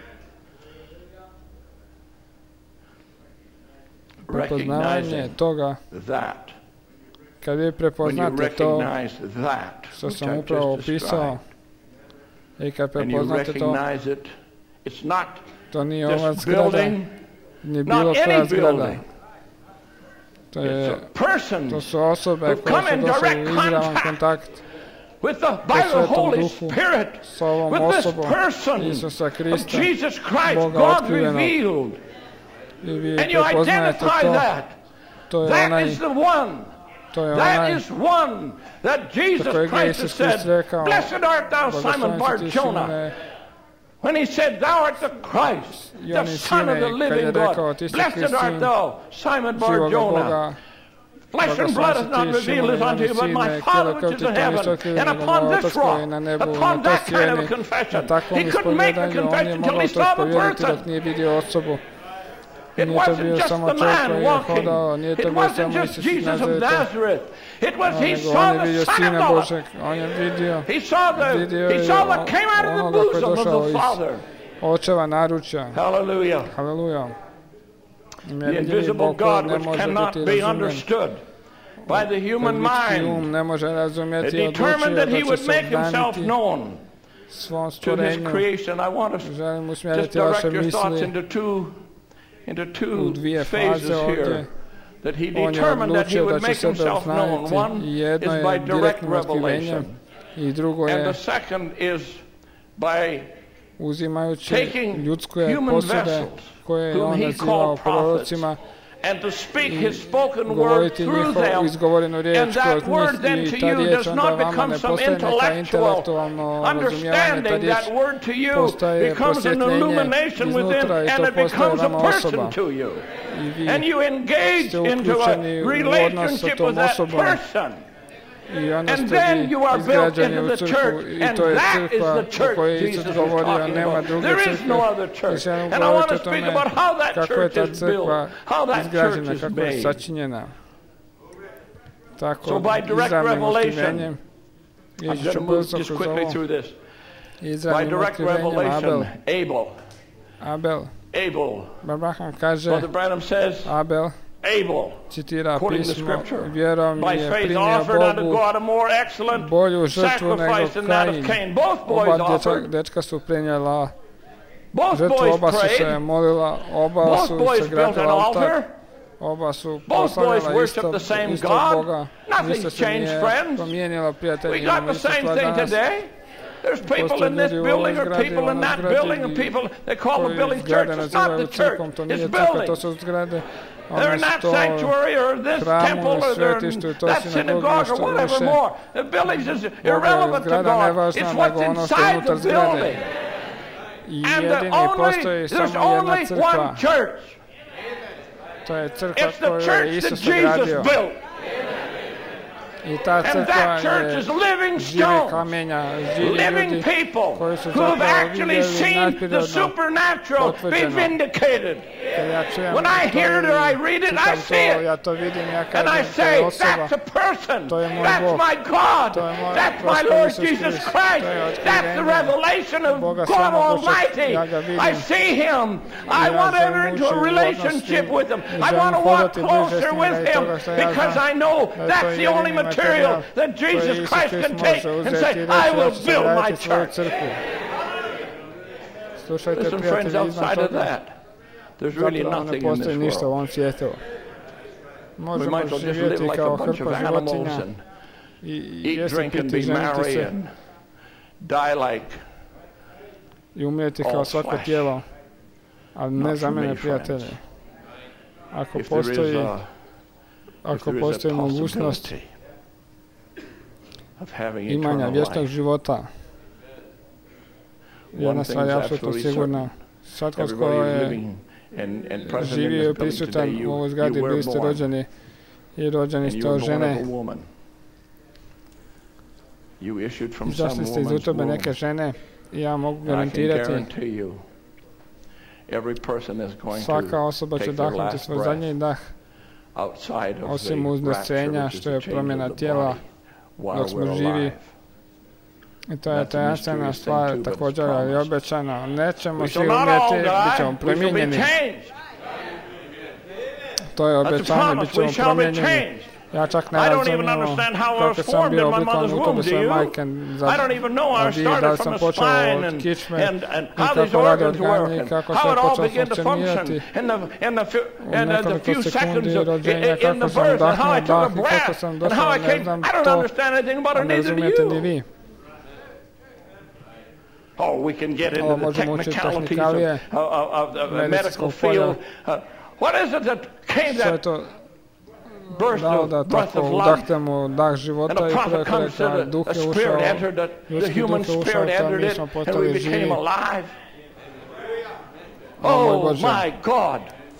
Prepoznavanje Recognizing toga, that. kad vi When you prepoznate to recognize that, što which sam I've upravo just opisao, described, i kad and you prepoznate to, recognize it, it's not to nije ova this zgrada, building, ni not bilo koja any zgrada. building. To, It's je, a person to su osobe who koje come su in došle u direct izravan contact kontakt with the, by the Svetom Holy Duhu, Spirit, s ovom with this osobom person Isusa of Krista, Jesus Christ, Boga God otkrivenog. revealed. I vi And you prepoznajete identify to, that. to je That onaj, is the one. to je That onaj is one that Jesus kojeg je Christ has Isus Krist said, rekao, "Blessed art thou, Simon blagosloven si ti Bar-Jonah," Simone, when he said, "Thou art the Christ, the Joni Son of the Sine, kad je living rekao, God. ti si Blessed Krist, art sin thou, Simon živoga Bar-Jonah. Boga, Flesh and blood has not revealed this unto you, but my Father which is in heaven. And upon this rock, upon that kind of a confession, he couldn't make the confession until he saw the person. It wasn't just the man walking. It wasn't just Jesus of Nazareth. It was he saw the Son of God. He saw the he saw what came out of the bosom of the Father. Očeva naručja. Hallelujah. Haleluja. The invisible God which cannot be understood by the human mind. It determined that he would make himself known to his creation. I want to just direct your thoughts into two into two phases here. That he determined that he would make himself known. One is by direct revelation, and the second is by taking human vessels whom he called prophets, and to speak his spoken word through them, and that word then to you does not become some intellectual understanding. That word to you becomes an illumination within, and it becomes a person to you. And you engage into a relationship with that person. And then you are built into the church, and that is the church Jesus is talking about. There is no other church. And I want to speak about how that church is built, how that church is made. So by direct revelation, I'm going to move just quickly through this. By direct revelation, Abel. Abel. Abel. Abraham kaže, Brother Branham says, Abel, citira pismo, vjerom je primio Bogu bolju žrtvu nego Kain. Oba dečka su prinijela žrtvu, oba su se molila, oba su se gradili altar, oba su proslavljala istog, istog Boga. Ništa se nije promijenilo, prijatelji, imamo isto stvar danas. There's people in this building or people in that building and people they call the building church. It's not the church, it's building. They're in that sanctuary or this temple or they're in that synagogue or whatever more. The buildings is irrelevant to God. It's what's inside the building. And the only, there's only one church. It's the church that Jesus built. I ta crkva je živi kamenja, živi ljudi koji su zapravo vidjeli nadprirodno potvrđeno. Kad ja čujem to i čitam to, ja to vidim, ja kažem, to je osoba, to je moj Bog, to je moj Gospod Isus Hrist, to je otkrivenje Boga Samogućeg, ja ga vidim, i ja želim ući u odnos s njim, i želim hodati bliže s njim radi toga što ja znam da je to jedini material that Jesus Christ can take and say, I will build my church. Listen, friends, outside of that, there's really nothing in this world. We might as well just live like a bunch of animals and eat, drink, and be merry and die like i umrijeti kao svako tijelo, ali ne za mene, prijatelji. Ako postoji, ako postoji mogućnost imanja vječnog života, jedna stvar je apsolutno sigurna. Svatko tko je živio i prisutan u ovoj zgradi, bili ste rođeni i rođeni ste od žene. Izašli ste iz utrobe neke žene i ja mogu garantirati svaka osoba će dahnuti svoj zadnji dah, osim uznesenja što je promjena tijela dok smo živi. I to je tajanstvena stvar, također je obećana. Nećemo svi umjeti, bit ćemo promijenjeni. To je obećanje, bit ćemo promijenjeni. Ja čak ne razumijem kako sam bio oblikovan u utrobi svoje majke za vi, da li sam počeo od kičme i kako radi odgajanje i kako sam počeo funkcionirati u nekoliko sekundi rođenja, kako sam udahnuo dah i kako sam došao, ne znam to, ne razumijete ni vi. Oh, we can get into the technicalities of, of, of the medical field. Uh, what is it that came that burst of breath of life? And a prophet comes and a, a spirit entered, the, the human spirit entered it, and we became alive. Oh my God!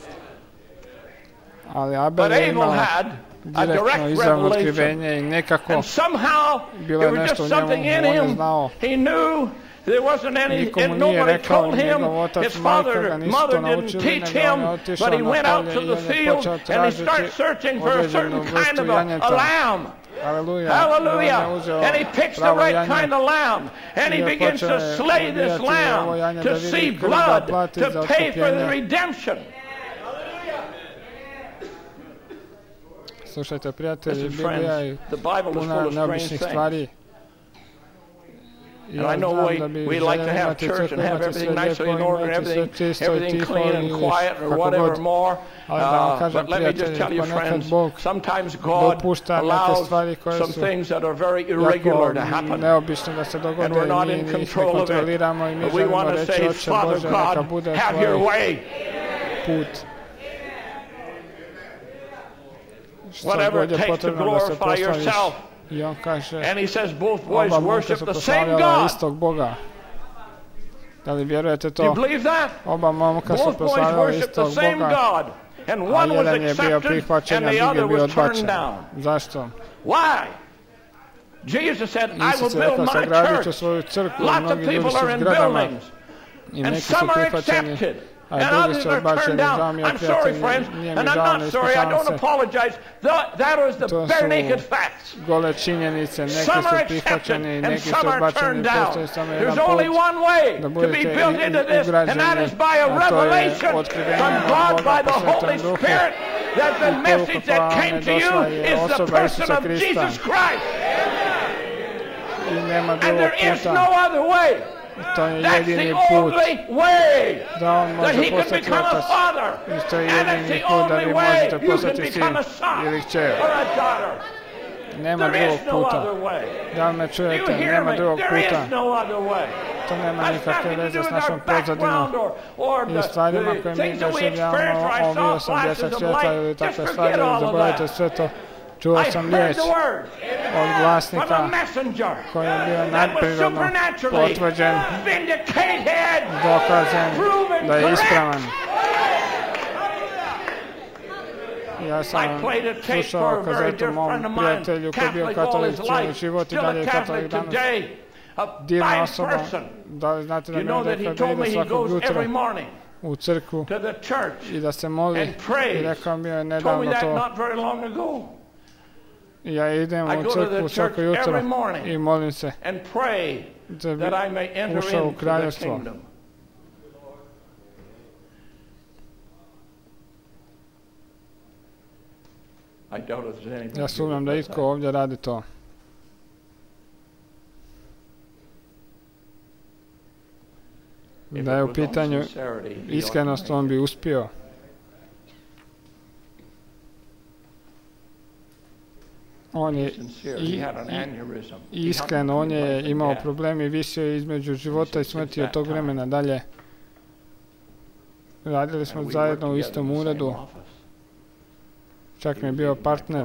But Abel had a direct revelation, and somehow there was just something in him. He knew. There wasn't any, and nobody told him, his father and mother didn't teach him, but he went out to the field and he started searching for a certain kind of a, a lamb. Hallelujah. And he picks the right kind of lamb, and he begins to slay this lamb to see blood, to pay for the redemption. Slušajte, prijatelji, Biblija je puna neobičnih stvari. And I know we, we like to have church and have everything nicely in order, everything, everything clean and quiet or whatever more. Uh, but let me just tell you, friends, sometimes God allows some things that are very irregular to happen. And we're not in control of it. But we want to say, Father God, have your way. Whatever it takes to glorify yourself. And he says both boys worship the same God. Da li vjerujete to? Do you believe that? Oba momka su proslavljali istog Boga, a jedan je bio prihvaćen, a drugi je bio odbačen. Zašto? Why? Jesus said, I will build my church. Lots of people are in buildings, and some are accepted, and others are turned down. I'm sorry, friends, and I'm not sorry, I don't apologize. That is the bare naked facts. Some are accepted and some are turned down. There's only one way to be built into this, and that is by a revelation from God by the Holy Spirit that the message that came to you is the person of Jesus Christ. And there is no other way. That's the only way that he can become a father. And it's the only way you can become a son or a daughter. There is no other way. Do you hear me? There is no other way. To nema That's nikakve nothing to veze do s with our našom background pozadinom or, or i the, stvarima the koje mi things that we doživljavamo, experience or I ovi saw osamdeset flashes of svjetla ili light. Just takve forget stvari, all of zaboravite that. sve to. Čuo I sam heard riječ the word od from glasnika a messenger koji je bio that was nadprirodno supernaturally potvrđen, vindicated, dokazan proven da je correct. ispravan. Ja I sam played a tape for slušao a very kazetu dear mom friend of mine, prijatelju koji je bio Catholic all his katolički life, život i still dalje a je katolik Catholic danas. today, a Divna fine osoba, person. da li znate da You mi know je that he rekao da told me ide he svakog goes jutra every morning u crkvu to the church i da se moli and i prays. rekao mi je Told me nedavno that to. not very long ago. Ja idem I u go to the crkvu church svako jutro every morning i molim se and pray da bi that I may enter ušao u into the kraljevstvo. kingdom. I doubt if there's anything Ja sumnjam da itko ovdje radi to. Da je u pitanju iskrenost, on bi uspio. On je i, i iskren, on je imao problemi, visio je između života i smrti od tog vremena dalje. Radili smo zajedno u istom uredu. Čak mi je bio partner.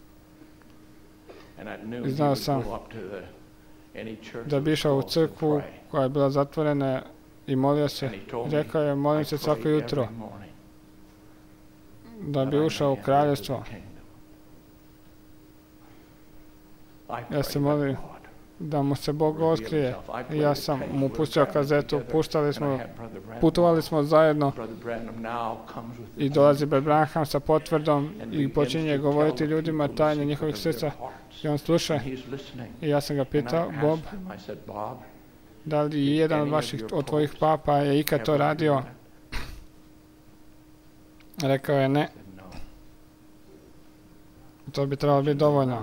I znao sam da bi išao u crkvu koja je bila zatvorena i molio se. Rekao je, molim se svako jutro da bi ušao u kraljevstvo. Ja se molim da mu se Bog otkrije. Ja sam mu pustio kazetu, puštali smo, putovali smo zajedno i dolazi Brother Branham sa potvrdom i počinje govoriti ljudima tajne njihovih srca i on sluša. I ja sam ga pitao, Bob, da li jedan od vaših, od tvojih papa je ikad to radio? Rekao je ne. To bi trebalo biti dovoljno.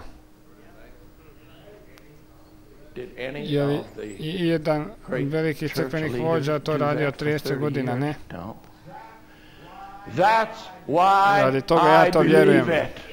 Je li i jedan veliki crkvenih vođa to radio trideset godina? Ne. Radi toga ja to vjerujem.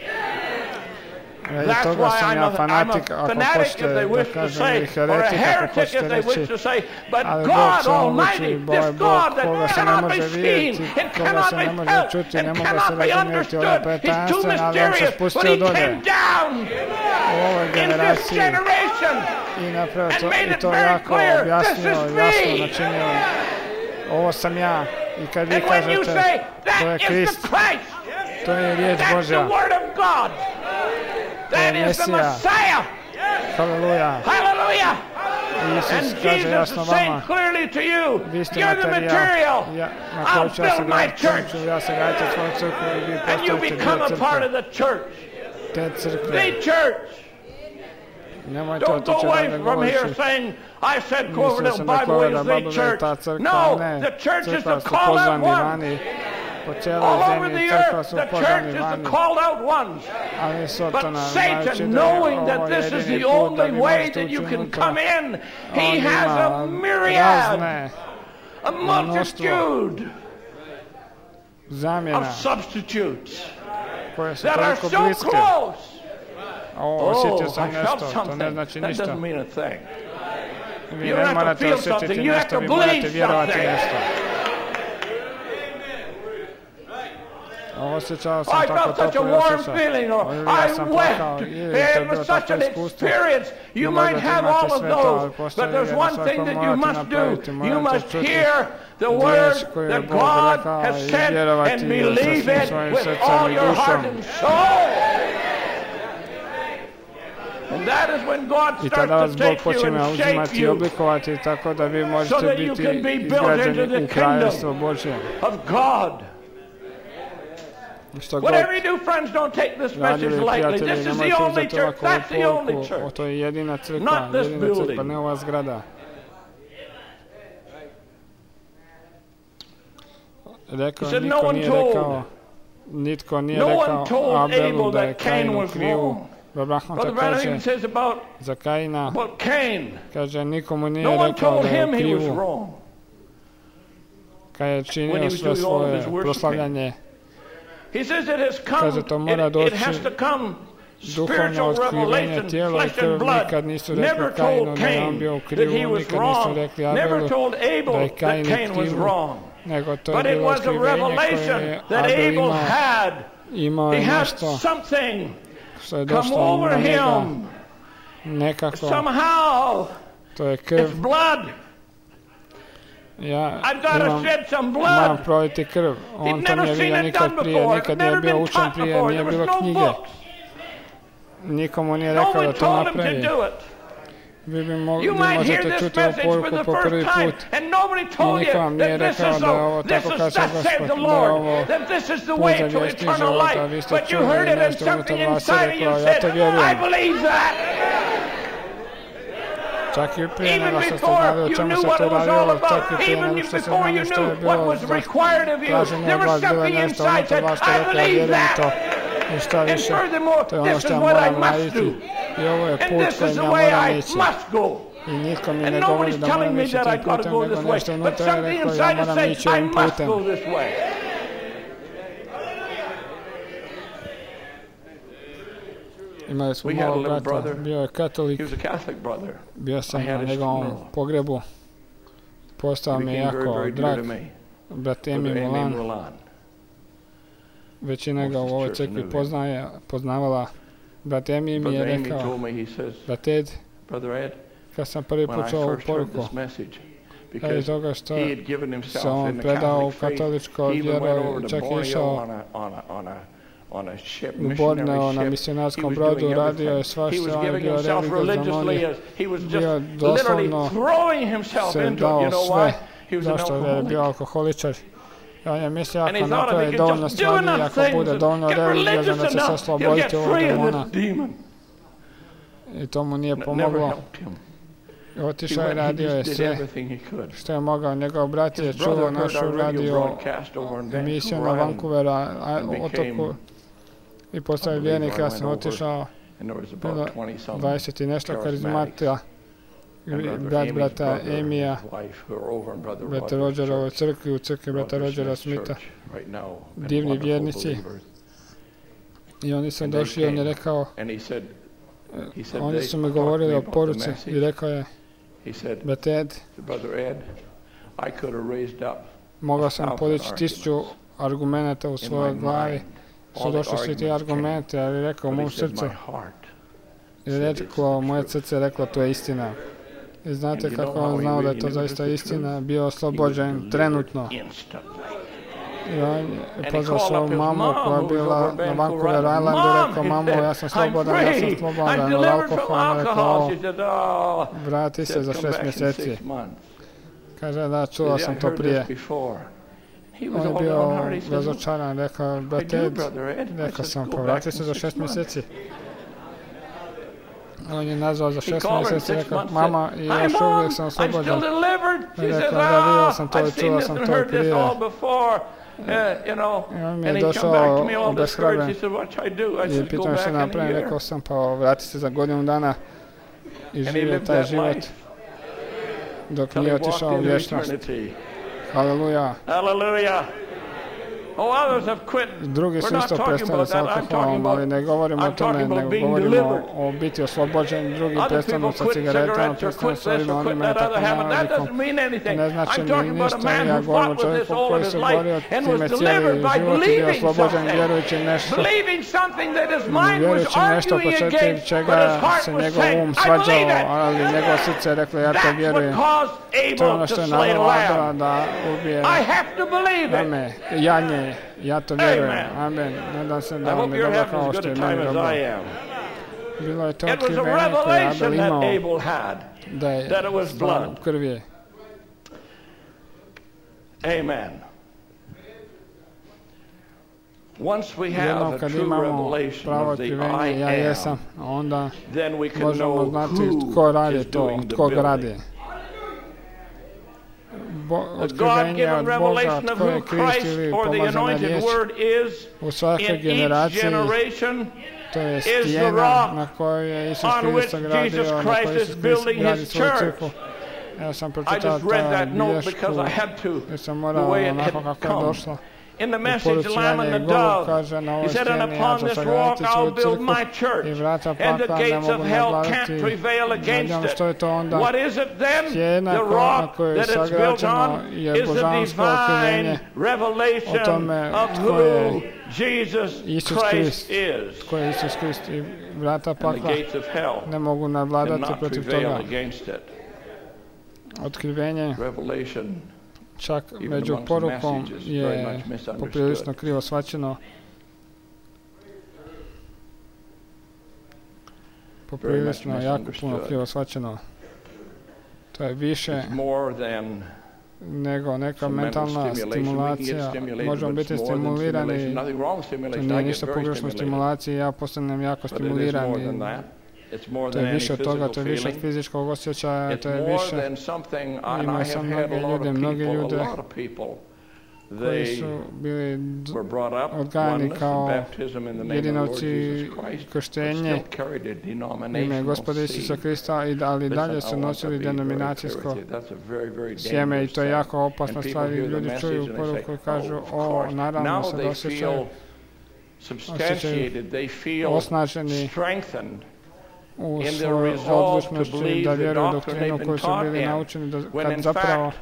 Radi toga sam ja fanatik, ako hoćete da kažem, ili heretik, ako hoćete reći, ali Bog se omogući, Bog je Bog koga se ne može vidjeti, koga se ne može čuti, ne mogu se razumjeti ove pretajnstve, ali on se spustio dolje u ovoj generaciji i napravio to, i to jako objasnio, jasno načinio. Ovo sam ja, i kad vi kažete, to je Krist, to je riječ Božja. To je Mesija. Haleluja. Isus kaže jasno vama, vi ste materijal, ja, na koju ću ja se graditi, ja se graditi svoju crkvu i vi postavite dio crkve. Te crkve. Nemojte otići da ne govoriš, mislio sam da Cloverdale Bible je ta crkva, ne, crkva su pozvani vani. Po cijeloj zemlji crkva su pozvani vani, ali Sotona, znajući da je ovo jedini put da vi možete ući unutra, on ima razne mnoštvo zamjena koje su toliko bliske. O, osjetio sam nešto, to ne znači ništa. Vi ne morate osjetiti nešto, vi morate vjerovati nešto. Osjećao sam tako topli osjećaj. Ja sam plakao, ili to je bilo tako iskustvo. I možda imate sve to, ali postoji jedna stvar koju morate napraviti. Morate čuti riječ koju je Bog rekao i vjerovati sa svim svojim srcem i dušom. I tada vas Bog počne uzimati i oblikovati tako da vi možete biti izgrađeni u kraljevstvo Božje. Što god radili prijatelji, nemojte uzeti ovako poruku, to je jedina crkva, jedina crkva, ne ova zgrada. Rekao, niko nije rekao, nitko nije rekao Abelu da je Kain u krivu. Abraham to kaže za Kaina, kaže nikomu nije rekao da je u krivu. Kad je činio sve svoje proslavljanje, kaže to mora doći duhovno otkrivenje, tijelo i krv nikad nisu rekli Kainu da je on bio u krivu, nikad nisu rekli Abelu da je Kain u krivu, nego to je bilo otkrivenje koje je Abel imao, imao je nešto što je došlo na njega nekako, to je krv. Ja imam, moram proliti krv, on to nije vidio nikad prije, nikad nije bio učen prije, nije bilo knjige. Nikomu nije rekao da to napravi. Vi bi mogli, možete čuti ovu poruku po prvi put i niko vam nije rekao da ovo tako kaže Gospod, da je ovo put za vječni život, a vi ste čuli nešto unutar vas i rekao, ja to vjerujem. Čak i prije nego što ste znali o čemu se to radilo, čak i prije nego što ste znali što je bilo traženje od vas, bilo je nešto unutar vas što je rekao, vjerujem to. I šta više, to je ono što ja moram raditi. I ovo je put koji ja moram ići. I nitko mi ne govori da moram ići tim putem, nego nešto unutra je rekao, ja moram ići ovim putem. Imali smo malog brata, bio je katolik, bio sam na njegovom pogrebu, postao mi je jako drag, brat Emi Mulan. Većina ga u ovoj crkvi poznaje, poznavala. Brat Emi mi je rekao, brat Ed, kad sam prvi put čuo ovu poruku, radi toga što se on predao u katoličko vjero, čak je išao u Borneo na misionarskom brodu, radio je svašta, on je bio religiozan, on je bio doslovno se dao sve, zašto je bio alkoholičar. On je mislio ako napravi dovoljno stvari, ako bude dovoljno religiozan da će se osloboditi ovog demona. I to mu nije pomoglo. Otišao je, radio je sve što je mogao. Njegov brat je čuo našu radio emisiju na Vancouveru otoku i postao vjernik. Ja sam otišao, bilo dvadeset i nešto karizmata, brat brata Emija, brata Rodgera u crkvi, u crkvi brata Rodgera Smitha, divni vjernici. I oni su došli i on je rekao, oni su mi govorili o poruci i rekao je, brat Ed, mogao sam podići tisuću argumenta u svojoj glavi, su došli svi ti argumenti, ali rekao u mom srcu, i rekao, moje srce je reklo, to je istina. I znate kako on znao da je to zaista istina, bio oslobođen trenutno. I on je pozvao svoju mamu koja je bila na Vancouver Islandu, rekao, mamo, ja sam slobodan, ja sam slobodan od alkohola, rekao, vrati se za šest mjeseci. Kaže, da, čuo sam to prije. On je bio razočaran, rekao, brat Ed, rekao sam, pa vrati se za šest mjeseci. On je nazvao za šest mjeseci, rekao, mama, i još uvijek sam oslobođen. Rekao, da, vidio sam to i čuo sam to prije. I on mi je došao obeshrabren i pitao što napravim, rekao sam, pa vrati se za godinu dana i živio taj život dok nije otišao u vječnost. Halleluja. Drugi su isto prestali s alkoholom, ali ne govorimo o tome, nego govorimo o biti oslobođen. Drugi prestanu sa cigaretama, prestanu s ovima, onima i tako navikom. Ne znači mi ništa, ja govorim o čovjeku koji se borio time cijeli život i bio oslobođen vjerujući nešto. Vjerujući nešto po četiri čega se njegov um svađao, ali njegov srce je reklo, ja to vjerujem. To je ono što je navjelo Abela da ubije Eme, janje. Ja to vjerujem. Amen. Nadam se da vam je dobro kao što je meni dobro. Bilo je to It was a otkrivenje koje je revelation Abel that imao Abel had, da je that it was stvar blood. u krvi. Amen. Once we Jednom have a kad true imamo revelation pravo of the I otkrivenje, ja jesam, am, onda then we can možemo know znati tko who radi is to, doing the tko ga radi. building. Bo, The otkrivenje God-given od Boga, revelation of tko je who Krist Christ ili or the pomazana anointed riječ word is u svakoj in each generaciji, generation to je is the stijena rock na kojoj je Isus on which Krist sagradio, Jesus na Christ kojoj is Isus Krist building gradi his svoju church. crkvu. Ja sam I pročitao just read ta that note bilješku because I had to, jer sam the morao way it onako had kako je come. došla. In the U message, the poruci Lamb and the njegovog Dove, kaže na he ovoj said, and stijeni ja upon ću this rock sagraditi I'll svoju build crkvu my church, i vrata and the pakla ne gates of mogu hell nadvladati can't prevail nad against njom. it. Što je to onda? What is it then? Stijena The ko- na rock kojoj je that it's built sagrađeno on je is the božansko otkrivenje divine o revelation tome of tko je who Jesus Isus Christ Krist, is. tko je Isus Krist i vrata And the pakla gates of hell ne mogu nadvladati cannot protiv prevail toga. against it. Otkrivenje Revelation čak even među amongst the porukom messages, very je much misunderstood. poprilično krivo shvaćeno. Poprilično much jako puno misunderstood. krivo shvaćeno. To je više It's more than nego neka some mental mentalna stimulation. We can get stimulacija. stimulated, Možemo but biti it's more than stimulirani. stimulation. Nothing wrong with To stimulation. nije I get ništa very pogrešno u stimulated. stimulaciji, ja postanem jako But it is stimuliran. more i than that. It's more To than je any više od toga, physical to je više od feeling. fizičkog osjećaja, It's to je more više. than something, and Imao I sam have had mnoge a lot ljude, of mnoge people, a ljude lot of people, koji they su bili d- were brought up odgajani oneness kao and baptism in the name of the Lord jedinovci Jesus Christ, but krštenje still carried a ime denominational Gospoda Isusa seed. Krista, i da- ali dalje Listen, su I want to nosili be very denominacijsko clear with you. That's a very, very sjeme i dangerous to je thing. jako opasna And stvar i people hear the ljudi message čuju and they poruku say, i kažu "Oh, of o, course." naravno Now sad they osjećaju feel substantiated, they feel osnaženi strengthened u in their svojoj resolve to odlučnosti believe da the vjeruju doctrine doktrinu they've koju been su taught bili in, naučeni, da, when kad in zapravo fact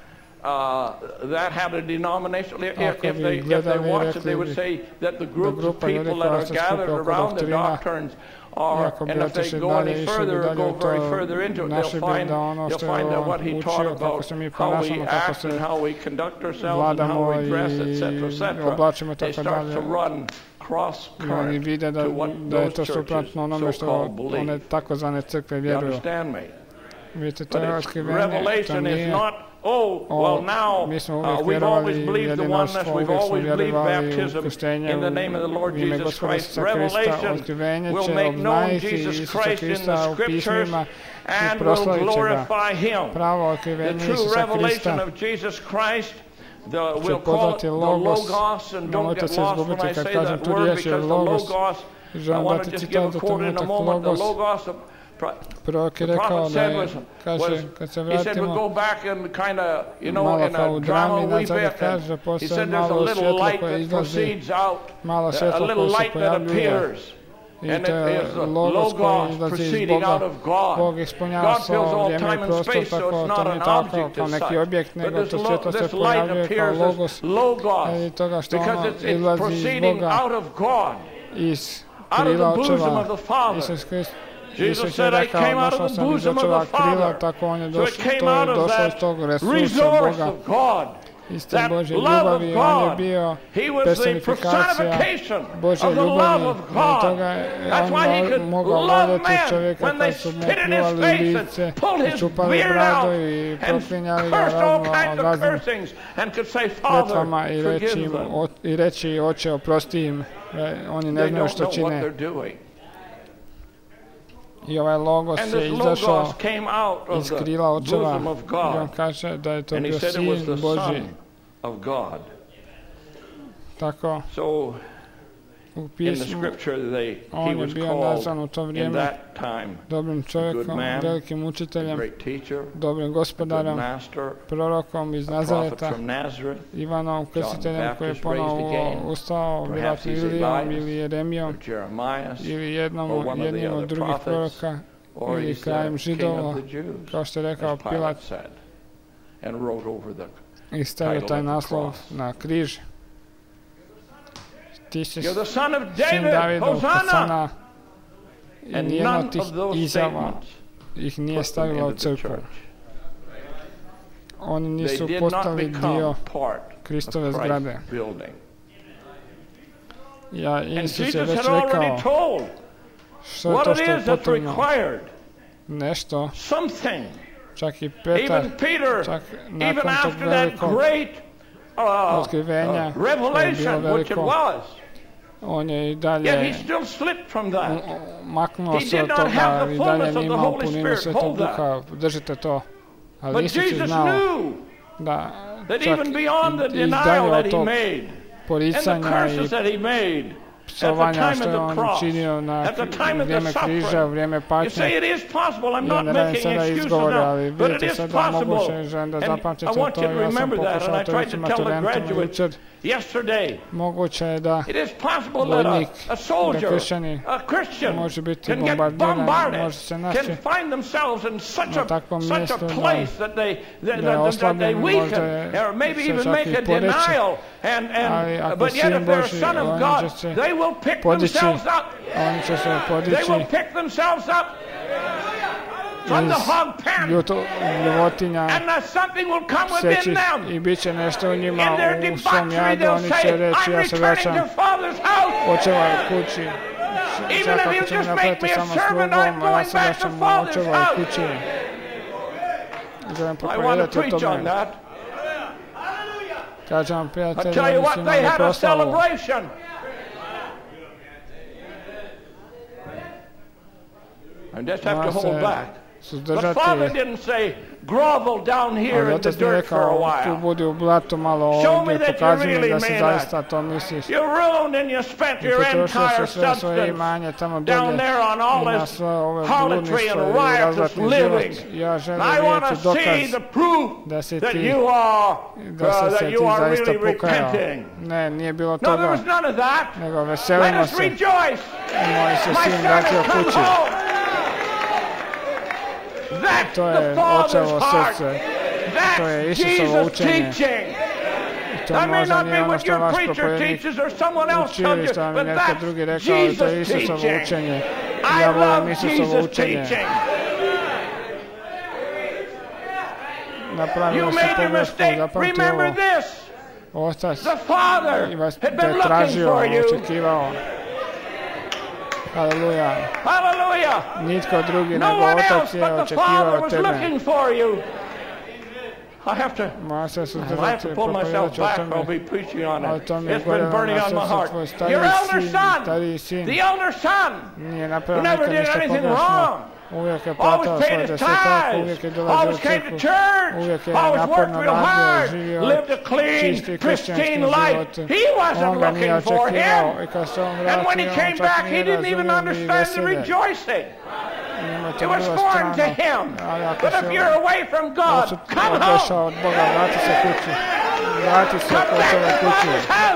uh, that had a denomination. If, Ako if bi they if they gledali, watched it, they rekli would bi say that the da groups of grupa ljudi people that koja are se gathered skupi oko around the doktrina, doctrines are, iako bi and if they otišli go dalje, any išli bi further, dalje go u very to, further into it, našli they'll bi find da ono they'll što find je that what he taught učio, kako about se mi how we ponašamo, kako act and se how we conduct ourselves and how vladamo we dress, et cetera, et i cetera. oblačimo They tako start dalje. to run cross I oni current vide da, to what da je those to churches suprotno onome što so-called believe. one takozvane crkve You vjeruju. understand me? Vidite, to But je it's otkrivenje, to revelation is nije not, oh, well now, mi smo uh, uvijek we've always vjerovali believed the oneness, jedinstvo, we've uvijek smo always believed vjerovali u baptism krštenje in the name of the Lord u ime Jesus Gospoda Christ. Isusa Krista. Revelation Otkrivenje will će make known obznaniti Jesus Isusa Christ in the Krista u scriptures pismima i and will proslavit će ga. glorify Him. Pravo The otkrivenje true Isusa revelation Krista of Jesus Christ, the, će we'll call it pozvati the logos. Logos, and don't Nemojte get se lost when izgubiti I kad say kažem that tu word, riječ, jer because the logos, Logos, I želim want dati to just citat give za a quote in a trenutak, moment, the logos. Logos of Prorok je The rekao prophet da said je, was, kaže, was kad se he said we'll go vratimo back and kind of, you know, malo in kao a u drama drami, we nazad bit. kaže, And he postoje said there's a malo little svjetlo light koje that izlazi, proceeds out, malo a svjetlo little koje se light that pojavljuje. appears. I And to it je is the logos koji Logos izlazi iz proceeding out Boga. of God. Bog ispunjava God fills svo all vrijeme time i and prostor, space, so tako it's to not nije an tako object kao as neki such. objekt, But nego this, to lo- svjetlo se this light pojavljuje kao appears logos, as Logos radi toga što because ono it's, it's izlazi iz proceeding Boga, out of God, iz out of krila the bosom očeva. of the Father. Isus Krist, Jesus Isus je said, I rekao, came out došao of the sam iz bosom of očeva the krila, Father. tako on je So it došao, came to out je of došao iz that tog resursa resource Boga, of God, iz te that Božje love of ljubavi, on je God. bio He was the personifikacija personification Božje of the love ljubavi, of i God. toga je That's on why he mo- could mogao love voljeti men čovjeka when they kad su mu spit in his pljuvali face lice and pulled i his čupali beard bradu out i and proklinjali ga cursed all razno kinds of raznim cursings and could say, Father, kletvama i reći forgive im, them. o- i reći oče oprosti im, e, oni ne They znaju don't što know what čine. they're doing. I ovaj logos And je this izašao Logos came out of iz the krila očeva bosom of i on God. kaže da je to And he bio said it was sin the Božji. Son of God. Tako So u in the pismu scripture they, he on je was bio called nazvan u to in vrijeme that time dobrim good čovjekom, man, velikim a učiteljem, great teacher, dobrim a good gospodarom, master, prorokom iz a prophet Nazareta, from Nazareth, Ivanom Krstiteljem koji je Baptist raised ponovo again. ustao, Perhaps vjerojatno he's Ilijom Elias, ili Jeremijom or Jeremiah, ili jednom, or one of the jednim od other drugih prophets, proroka or ili he's krajem the king Židova, of the Jews, kao što je rekao as Pilat, Pilate said, and wrote over the i stavio title taj of the naslov cross. na križ. Ti si You're the son of sin David, Davidov, Hosanna! Hosana. I And nijedno none od tih of those izjava statements ih nije put them stavila u into the crkvu. church. Oni They nisu did not postali become dio part Kristove of zgrade. Christ's building. Ja, And Isus je Jesus već had already rekao told Što je to što je potrebno? Nešto. Čak i Petar, čak nakon tog velikog otkrivenja, koje je bilo veliko, on je i dalje maknuo se od toga i dalje nije imao puninu Svetog Duha. Držite to. Ali Isus je znao da čak i dalje od tog poricanja i psovanja što je on činio na vrijeme križa, vrijeme patnje. I ne radim sada izgovore, ali vidite sada moguće, želim da zapamtite to, ja sam pokušao to reći maturentima jučer. Moguće je da vojnik, da kršćani može biti bombardiran, može se naći na takvom mjestu da je oslabljen, možda je se čak i poreći, ali ako Sin Božji, oni će se podići, oni će se podići iz ljubotinja seći i bit će nešto u njima u svom jadu, oni će reći ja se vraćam očevoj kući, čak ako će mi napraviti samo slugom, a ja se vraćam u očevoj kući. Želim propovedati o tome. Kažem vam prijatelji, oni su imali proslavu. Mora se suzdržati, ali otac mi rekao, tu budi u blatu malo ovdje, pokaži mi da si zaista to misliš. I potrošio se sve svoje imanje tamo dolje i na sve ove bludništvo i razvratni život. Ja želim vidjeti dokaz da si ti, da se se ti zaista pokajao. Ne, nije bilo toga, nego veselimo se. I moj se sin vratio kući. To je očevo srce, to je Isusovo učenje. I to možda nije ono što vaš propovednik učili, što vam je neko drugi rekao, ali to je Isusovo učenje. Ja volim Isusovo učenje. Napravimo se pogrešku, zapamti ovo. Otac vas te tražio, očekivao. Haleluja. Nitko drugi nego Otac je očekivao tebe. Moja se suzdržati, propovedat ću o tome, ali to mi je gorelo na srcu, tvoj stariji sin nije napravio nikad ništa pogrešno. Uvijek je platao svoj desetak, uvijek je dolazio u crkvu, uvijek je naporno radio, živio čisti kršćanski život. On ga nije očekivao i kad se on vratio, on čak nije razumio ni veselje. Njemu to bilo strano, ali ako se odešao od Boga, vrati se kući, vrati se Očevoj kući.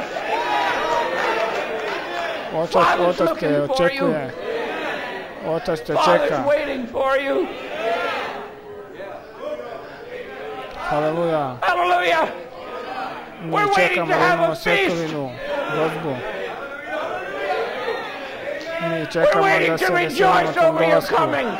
Otac te očekuje. Otac te čeka. Haleluja. Mi čekamo da imamo svetovinu, Gospodu. Mi čekamo da se veselimo tom dolasku.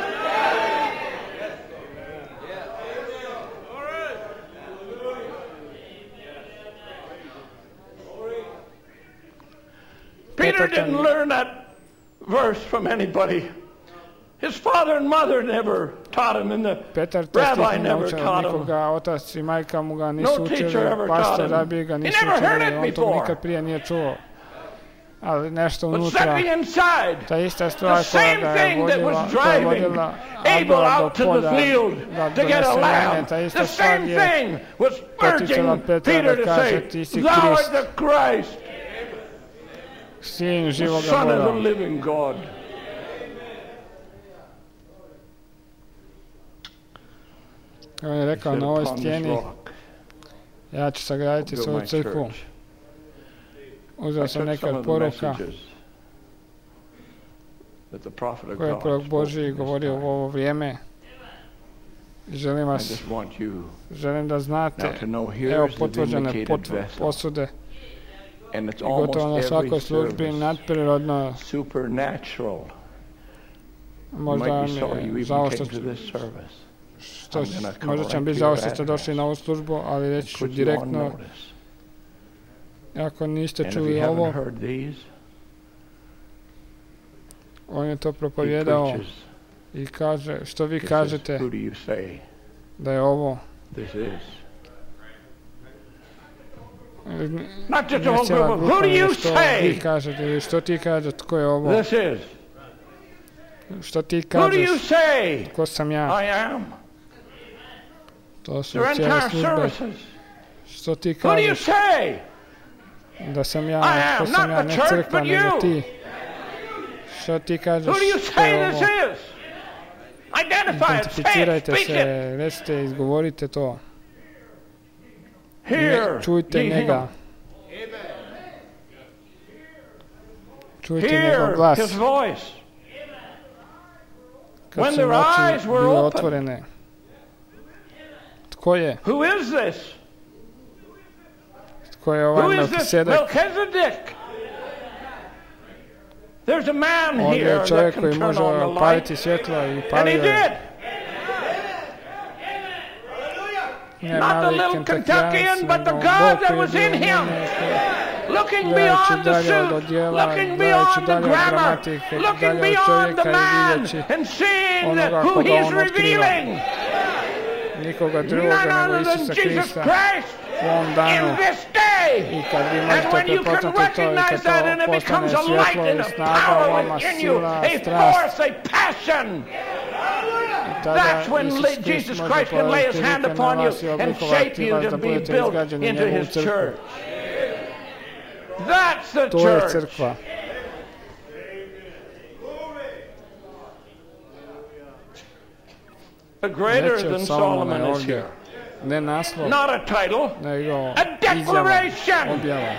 Peter didn't learn that verse from anybody. His father and mother never taught him, and the rabbi never taught him. Nikoga, otac i majka mu ga nisu učili, pastor, rabi ga nisu učili, on to nikad prije nije čuo. Ali nešto unutra, ta ista stvar koja ga je vodila, koja je vodila Abela do polja, da donese janje, ta ista stvar je poticala Petra da kaže ti si Krist, sin živoga Boga. On je rekao na ovoj stijeni, ja ću sagraditi svoju crkvu. Uzeo sam neke od poruka koje je prorok Božji govorio u ovo vrijeme. Želim vas, želim da znate, evo potvrđene posude i gotovo na svakoj službi nadprirodno. Možda vam je žao što Što, možda će vam biti žao što ste došli na ovu službu, ali reći ću direktno, ako niste čuli ovo, On je to propovjedao i kaže, što vi kažete da je ovo. Not just a whole group of, who do you say? Vi kažete, što ti kažeš, tko je ovo? This is. Što ti Who do you kažeš, say? tko sam ja? I am. To su Your cijele entire službe. services. Što ti Who do you kažeš, say? da sam ja, I tko am, sam not ja, the ne church, crkva, but nego you. ti. Što ti kažeš, Who do you tko je say this ovo? is? Identify it, say it, Identificirajte speak se, it. recite, izgovorite to. Hear Ne, čujte ye njega. him. Čujte njegov Hear glas. his voice. Kad When su their im oči eyes were bile open. otvorene. Tko je? Who is this? Tko je Who ovaj is this Melkisedek? Melchizedek? There's a man Ovdje here je that čovjek can koji turn može on the light. paliti svjetlo i And he palio je. did. Ne Not the mali little Kentakijanac, Kentuckian, but the nego God Bog that koji je was bio in u him. njemu, Looking gledajući beyond the dalje od suit, odjela, looking gledajući beyond the dalje od grammar, gramatike, looking dalje od beyond the čovjeka i man, vidjeći and seeing onoga that who koga he is on otkriva. revealing. Nikoga None drugoga nego other than Isusa Jesus Krista Christ u ovom danu. in this day. I kad vi And možete when you can prepoznati to i recognize kad that, and to it postane becomes a light svjetlo and i a snaga u power vama, within you, sila, a strast, force, a passion. tada That's when Isus Jesus Krist može Christ can lay his položiti hand ruke na upon you vas i and shape oblikovati you vas to da be budete built izgrađeni into njegovu his crkvu. church. That's the To je church. crkva. But greater Veći than od Salomona Solomon je is ovdje. here. Ne naslov, Not a title, nego a izjava, declaration. objava.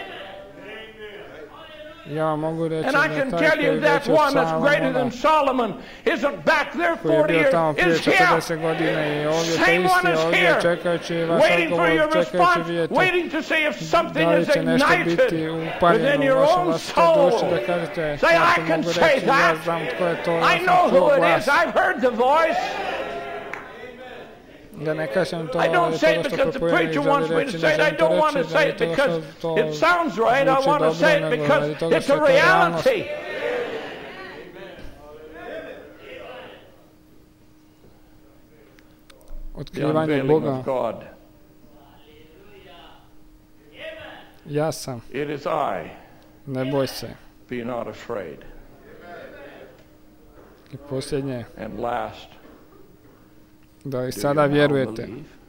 Ja vam mogu reći And da I can taj tell koji je you that veći od one that's greater Salomona, than Solomon isn't back there koji je forty bio tamo years, prije is here. četrdeset godina i ovdje te Same one isti, is ovdje here, čekajući vaš waiting for odgovor, your čekajući response, vidjeti waiting to see if something da li is će nešto ignited biti upaljeno within u your vašoj own vlastitoj soul. duši, da kažete, Say, ja I to can mogu say reći, ja that. znam tko je to, I ja sam know čuo who it glas. is. I've heard the voice. Da ne kažem to I don't radi say toga it što because the propovijednik preacher želi wants me to reći, ne say it. I želim to don't want to reći say radi it toga because što to it sounds right. I zvuči want to dobro, say it nego because radi toga it's što a je to realnost. reality. Otkrivanje Boga. Ja sam. It is I. Ne boj se. Be not afraid. I posljednje. And last. Da li sada vjerujete?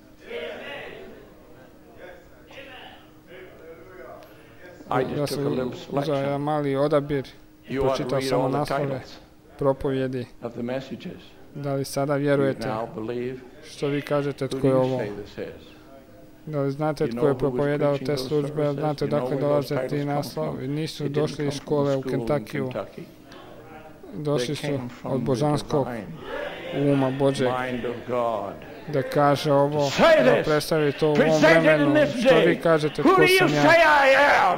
Ja sam uzao jedan mali odabir, pročitao samo naslove propovjedi. Da li sada vjerujete? Što vi kažete tko je ovo? Da li znate tko je propovijedao te službe? Znate dakle dolaze ti naslovi? Nisu došli iz škole u Kentakiju. Došli su od božanskog uma Božeg. Da kaže ovo, da predstavi to u ovom vremenu. Što vi kažete tko sam ja?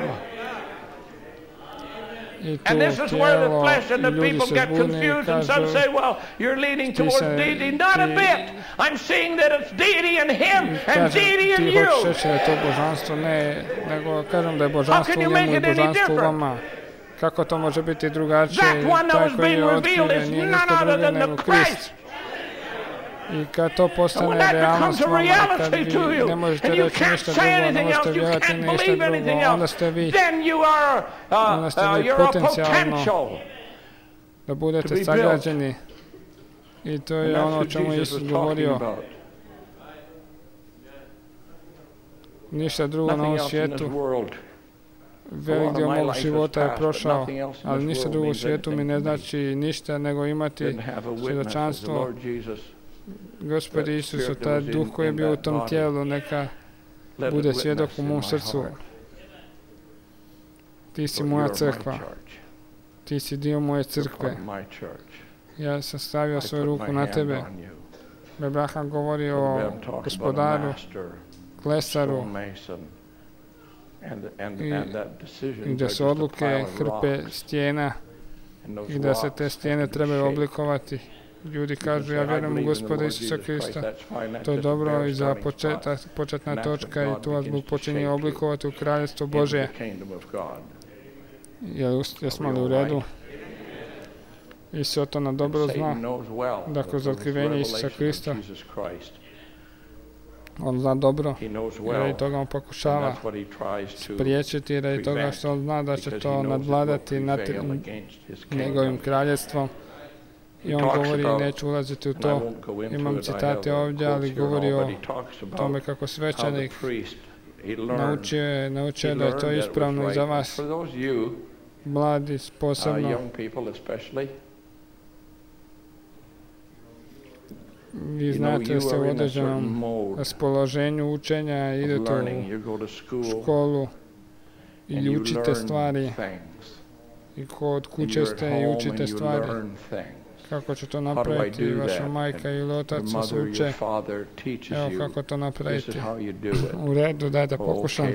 I tu tijelo i ljudi se buni i kažu ti se ti hoćeš reći da je to božanstvo, ne, nego kažem da je božanstvo u njemu i božanstvo u vama. Kako to može biti drugačije? Taj koji je otkriven nije ništa drugo nego Krist. I kad to postane realnost vama, kad vi ne možete reći ništa drugo, ne možete vjerovati ništa drugo, onda ste vi, onda ste vi potencijalno da budete sagrađeni. I to je ono o čemu Isus govorio. Ništa drugo na ovom svijetu. Velik dio mog života je prošao, ali ništa drugo u svijetu mi ne znači ništa nego imati svjedočanstvo Gospodi Isusu, taj duh koji je bio u tom tijelu, neka bude svjedok u mom srcu. Ti si moja crkva. Ti si dio moje crkve. Ja sam stavio svoju ruku na tebe. Abraham govori o gospodaru, klesaru, i da su odluke hrpe stijena i da se te stijene trebaju oblikovati. Ljudi kažu, ja vjerujem u Gospoda Isusa Krista. To je dobro i za početak, početna točka i tu vas Bog počinje oblikovati u kraljevstvo Božje. Jesmo li u redu? I Satan dobro zna da kroz otkrivenje Isusa Krista on zna dobro i radi toga on pokušava spriječiti radi toga što on zna da će to nadvladati nad njegovim kraljevstvom. I on govori, neću ulaziti u to, imam citate ovdje, ali govori o tome kako svećenik naučio je, naučio je da je to ispravno i za vas, mladi posebno. Vi znate da ste u određenom raspoloženju učenja, idete u školu i učite stvari i kod kuće ste i učite stvari. Kako će to napraviti vaša majka ili otac vas uče, evo kako to napraviti. U redu, daj da pokušam.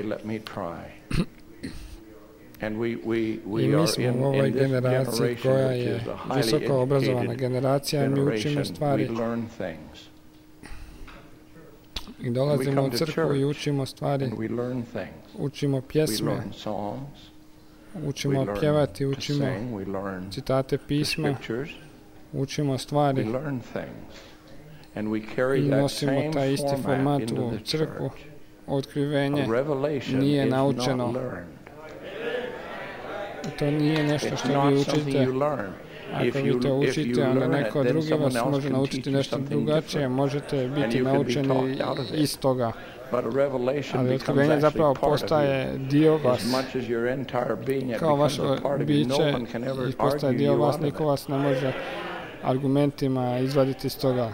I mi smo u ovoj generaciji koja je visoko obrazovana generacija i mi učimo stvari. I dolazimo u crkvu i učimo stvari, učimo pjesme, učimo pjevati, učimo citate pisma, učimo stvari i nosimo taj isti format u crkvu. Otkrivenje nije naučeno. To nije nešto što vi učite. Ako vi to učite, onda neko drugi vas može naučiti nešto drugačije. Možete biti naučeni iz toga. Ali otkrivenje zapravo postaje dio vas. Kao vaše biće i postaje dio vas, niko vas ne može argumentima izvaditi iz toga.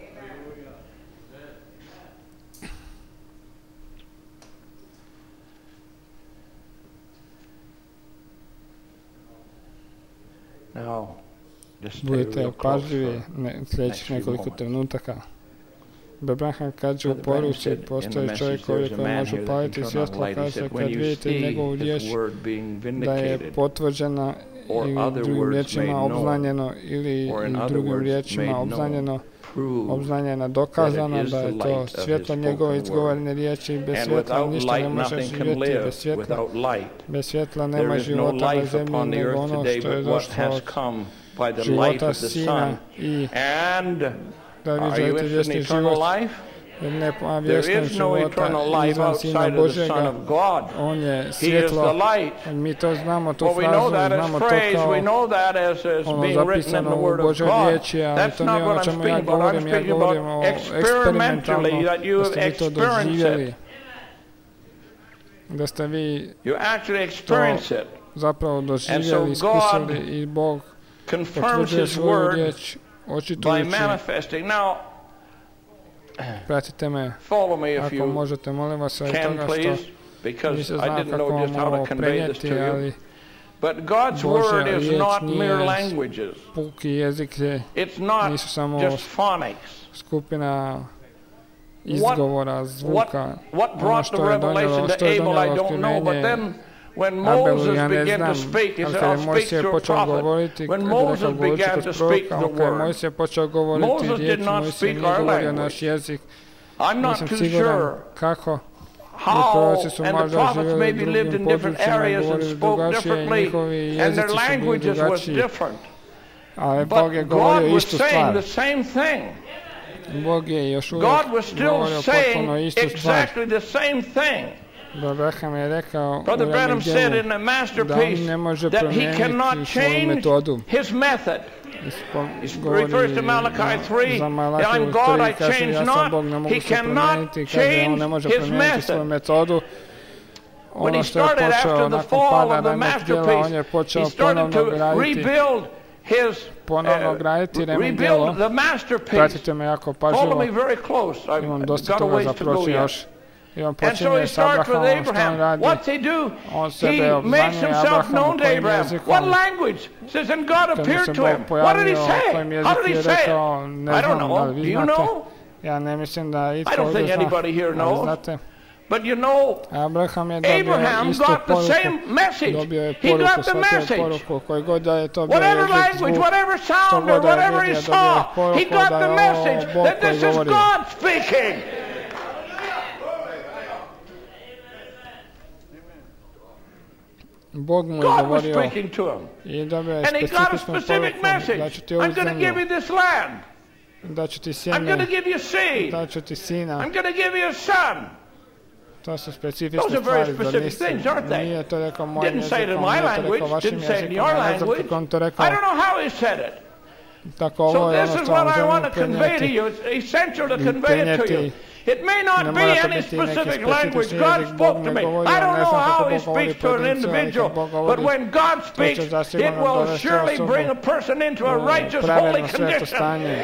Budite pažljivi sljedećih nekoliko trenutaka. Abraham kaže u poruci, postoji čovjek koji može paliti svjetlo, kaže kad vidite njegovu riječ da je potvrđena ili drugim riječima obznanjeno ili drugim riječima obznanjeno, obznanjena, dokazana da je to svjetlo njegove izgovorene riječi. Bez svjetla ništa ne može živjeti, bez svjetla, bez svjetla nema života na zemlji nego ono što je došlo od života Sina. I da vi želite vječni život, ne vječnog života izvan Sina Božjega, on je svjetlo. Mi to znamo, tu frazu, znamo to kao ono zapisano u Božoj riječi, ali to nije ono čemu ja govorim, ja govorim o eksperimentalno, da ste vi to doživjeli, da ste vi to zapravo doživjeli, iskusili i Bog potvrđuje svoju riječ očitujući. Pratite me, ako možete, molim vas, od toga što mi se zna kako vam ovo prenijeti, ali Božja riječ nije puki jezik, nisu samo skupina izgovora, zvuka, ono što je donijelo, što je donijelo otkrivenje Abelu, ja ne znam, ali kada je Mojsije počeo govoriti, kada je rekao govoriti kroz proroka, kada je Mojsije počeo govoriti riječ, Mojsije nije govorio naš jezik. Nisam siguran kako, jer proroci su možda živjeli u drugim područjima i govorili drugačije i njihovi jezici su bili drugačiji. Ali Bog je govorio istu stvar. Bog je još uvijek govorio potpuno istu stvar. Abraham je rekao u Remigenu da on ne može promijeniti svoju metodu. Govori za Malahiju tri, kaže ja sam Bog, ne mogu se promijeniti, kaže on ne može promijeniti svoju metodu. Ono što je počeo nakon pada Remet djela, on je počeo ponovno graditi ponovno graditi Remet djelo. Pratite me jako pažljivo, imam dosta toga za proći još. I on počinje s Abrahamom, što on radi? On sebe obznanjuje Abrahamu kojim jezikom. Kad mu se Bog pojavio, kojim jezikom je rekao, ne znam da li vi znate. Ja ne mislim da itko ovdje zna, ali znate. Abraham je dobio istu poruku, dobio je poruku, shvatio poruku, koji god da je to bio jezik, zvuk, što god da je vidio, dobio je poruku da je ovo Bog koji govori. Bog mu je God was govorio speaking to him. I dobio je And he got a specifičnu specific poruku, message. da ću ti ovu I'm going to give zemlju, you this land. da ću ti I'm sjeme, going to give you seed. da ću ti sina. I'm going to give you a son. To su Those specifične are very stvari, zar specific things, aren't niste? they? Nije to rekao mojim Didn't say it in jezikom, my nije to language, rekao vašim didn't say it in jezikom, your ja ne znam language. kako on to I rekao. don't know how he said it. Tako ovo So je this ono is što what vam I want želim to convey to prenijeti. you. It's essential to I convey it to you. prenijeti. It may Ne not be mora to any biti neki specific language. specifični God jezik, Bog spoke to mi me. govorio, I don't ne know znam how kako he Bog govori speaks to an pojedincu, ali individual, kad Bog but govori, when God to će speaks, it zasigurno will dovesti surely osobu bring a person into a u righteous, holy pravedno sveto condition. stanje.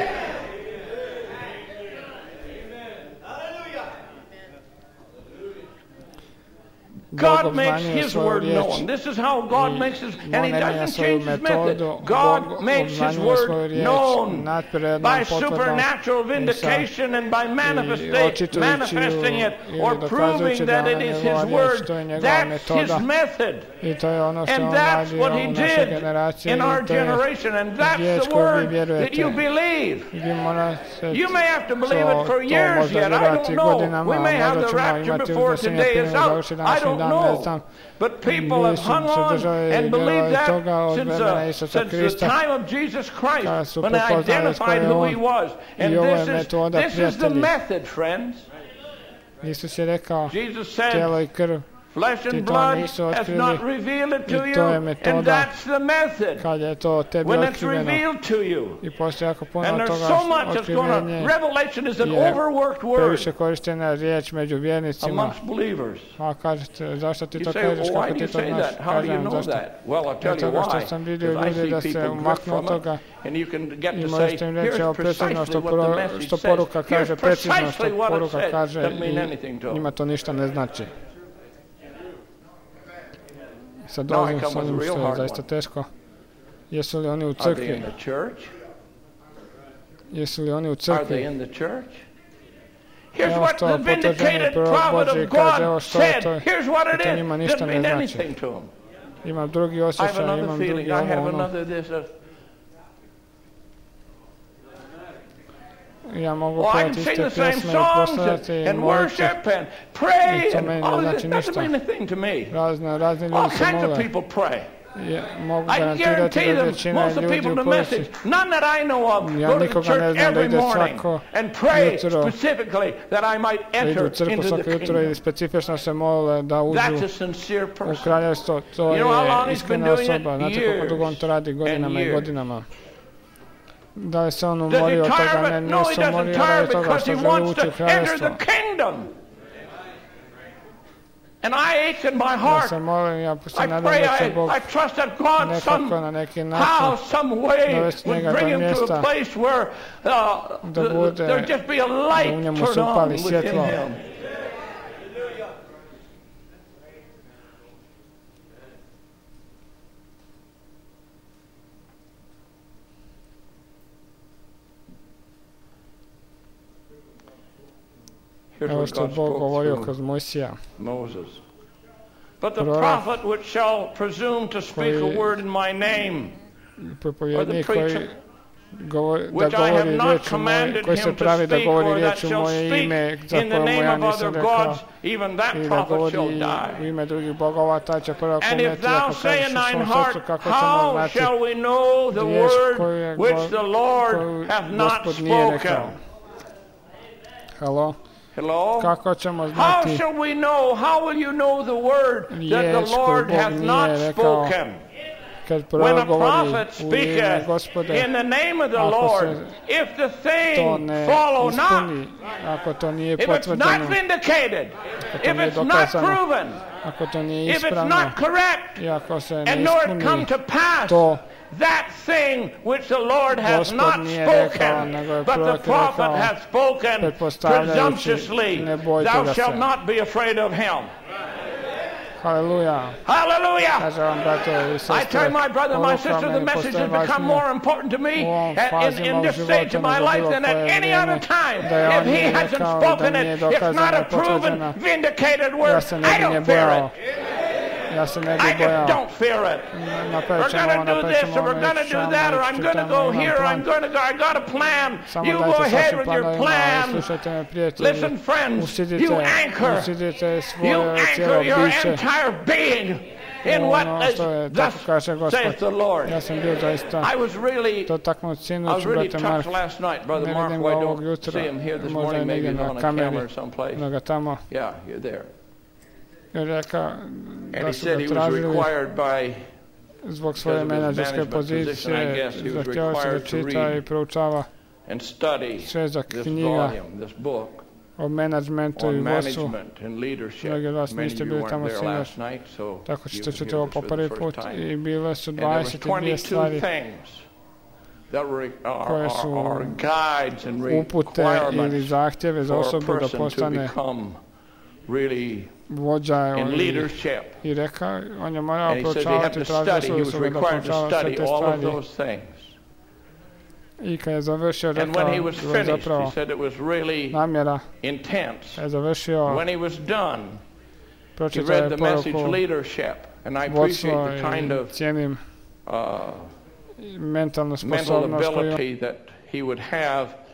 God makes His word known. This is how God makes His, and He doesn't change His method. God makes His word known by supernatural vindication and by manifesting, manifesting it or proving that it is His word. That's His method. And that's what He did in our generation. And that's the word that you believe. You may have to believe it for years yet. I don't know. We may have the rapture before today is out. I don't know. But people have hung on and believed that since, uh, since the time of Jesus Christ, when they identified who He was. And this is, this is the method, friends. Jesus said, flesh and blood has not revealed it to you, and that's the method. When it's revealed to you. And there's so much that's going to... Revelation is an overworked word amongst believers. You say, well, why do you say that? How do you know that? Well, I'll tell you why. Because I see people drift from it, and you can get to say, here's precisely what the message says. Here's precisely what it said. Doesn't mean anything to them. Sad dolazim s onim što je zaista teško. Jesu li oni u crkvi? Jesu li oni u crkvi? Evo što potvrđeni prorok Božji kaže, evo što je to, i to njima ništa ne znači. Imam drugi osjećaj, imam drugi ovo, ono. Ja mogu pevati iste pjesme i postojati i moliti. I to meni ne znači ništa. Razne, razni ljudi se mole. Ja, mogu garantirati da većina ljudi u policiji. Ja nikoga ne znam da ide svako jutro, da idu u crkvu svako jutro i specifično se mole da uđu u kraljevstvo. To je iskrena osoba. Znate koliko dugo on to radi godinama i godinama. Da li se on umorio od toga? Ne, nije se umorio radi toga što želi ući u kraljevstvo. Ja se molim, ja se nadam da će Bog nekako na neki način dovesti njega do mjesta da bude, da u njemu se upali svjetlo. Evo što je Bog govorio kroz Mojsija. But the prophet which shall presume to speak a word in my name, or the preacher, which I have not commanded him to speak, or that shall speak in the name of other gods, even that prophet shall die. And if thou say in thine heart, how shall we know the word which the Lord hath not spoken? Hello? Hello? Kako ćemo znati? How shall we know? How will you know the word that the Lord hath not spoken? When a prophet speaketh in the name of the Lord, if the thing follow not, if it's not vindicated, if it's not proven, if it's not correct, and nor it come to pass, that thing which the Lord hath not spoken, but the prophet hath spoken presumptuously, thou shalt not be afraid of him. Hallelujah. Hallelujah. I tell my brother and my sister, the message has become more important to me in, in this stage of my life than at any other time. If he hasn't spoken it, it's not a proven, vindicated word. I don't fear it. I don't fear it. We're going to do this, or we're going to do that, or I'm going to go here, or I'm going to go. I got a plan. You go ahead with your plan. Listen, friends, you anchor. You anchor your entire being in what thus saith the Lord. Ja sam bio zaista I was really, dotaknut I sinoć, was really brate Mark. touched last night, Brother Ne Mark, vidim who ga I ovog don't jutra, see him here this možda morning, je maybe negdje he's na on a camera kameri, someplace. da ga tamo, Yeah, you're there. je rekao And da he su said ga he was tražili required by, zbog svoje because of his menadžerske management position, I pozicije, guess, he was zahtjeva se da required to čita read i proučava and study šezak this knjiga volume, this book o menadžmentu i on vodstvu. management and leadership. Mnogi od vas Many of niste you bili weren't tamo there sinoć, last night, so tako you ćete can čuti hear ovo this po for the prvi first put. time. I bile su And there was dvadeset dvije twenty-two stvari things that were, are, koje su are, are guides and upute ili requirements zahtjeve za for a osobu da person to postane become really vođa in i, leadership. i rekao, on je morao And he said they had proučavati, to tražili study. He su was ga da required to proučava sve study te all of stvari. those things. I kad je završio, And rekao, when he was da je finished, zapravo he said it was really namjera, intense. je završio, When he was done, he pročitao read je the message poruku leadership, and I vodstvo appreciate the kind i of cijenim uh, mentalnu mental sposobnost koju ability that he would have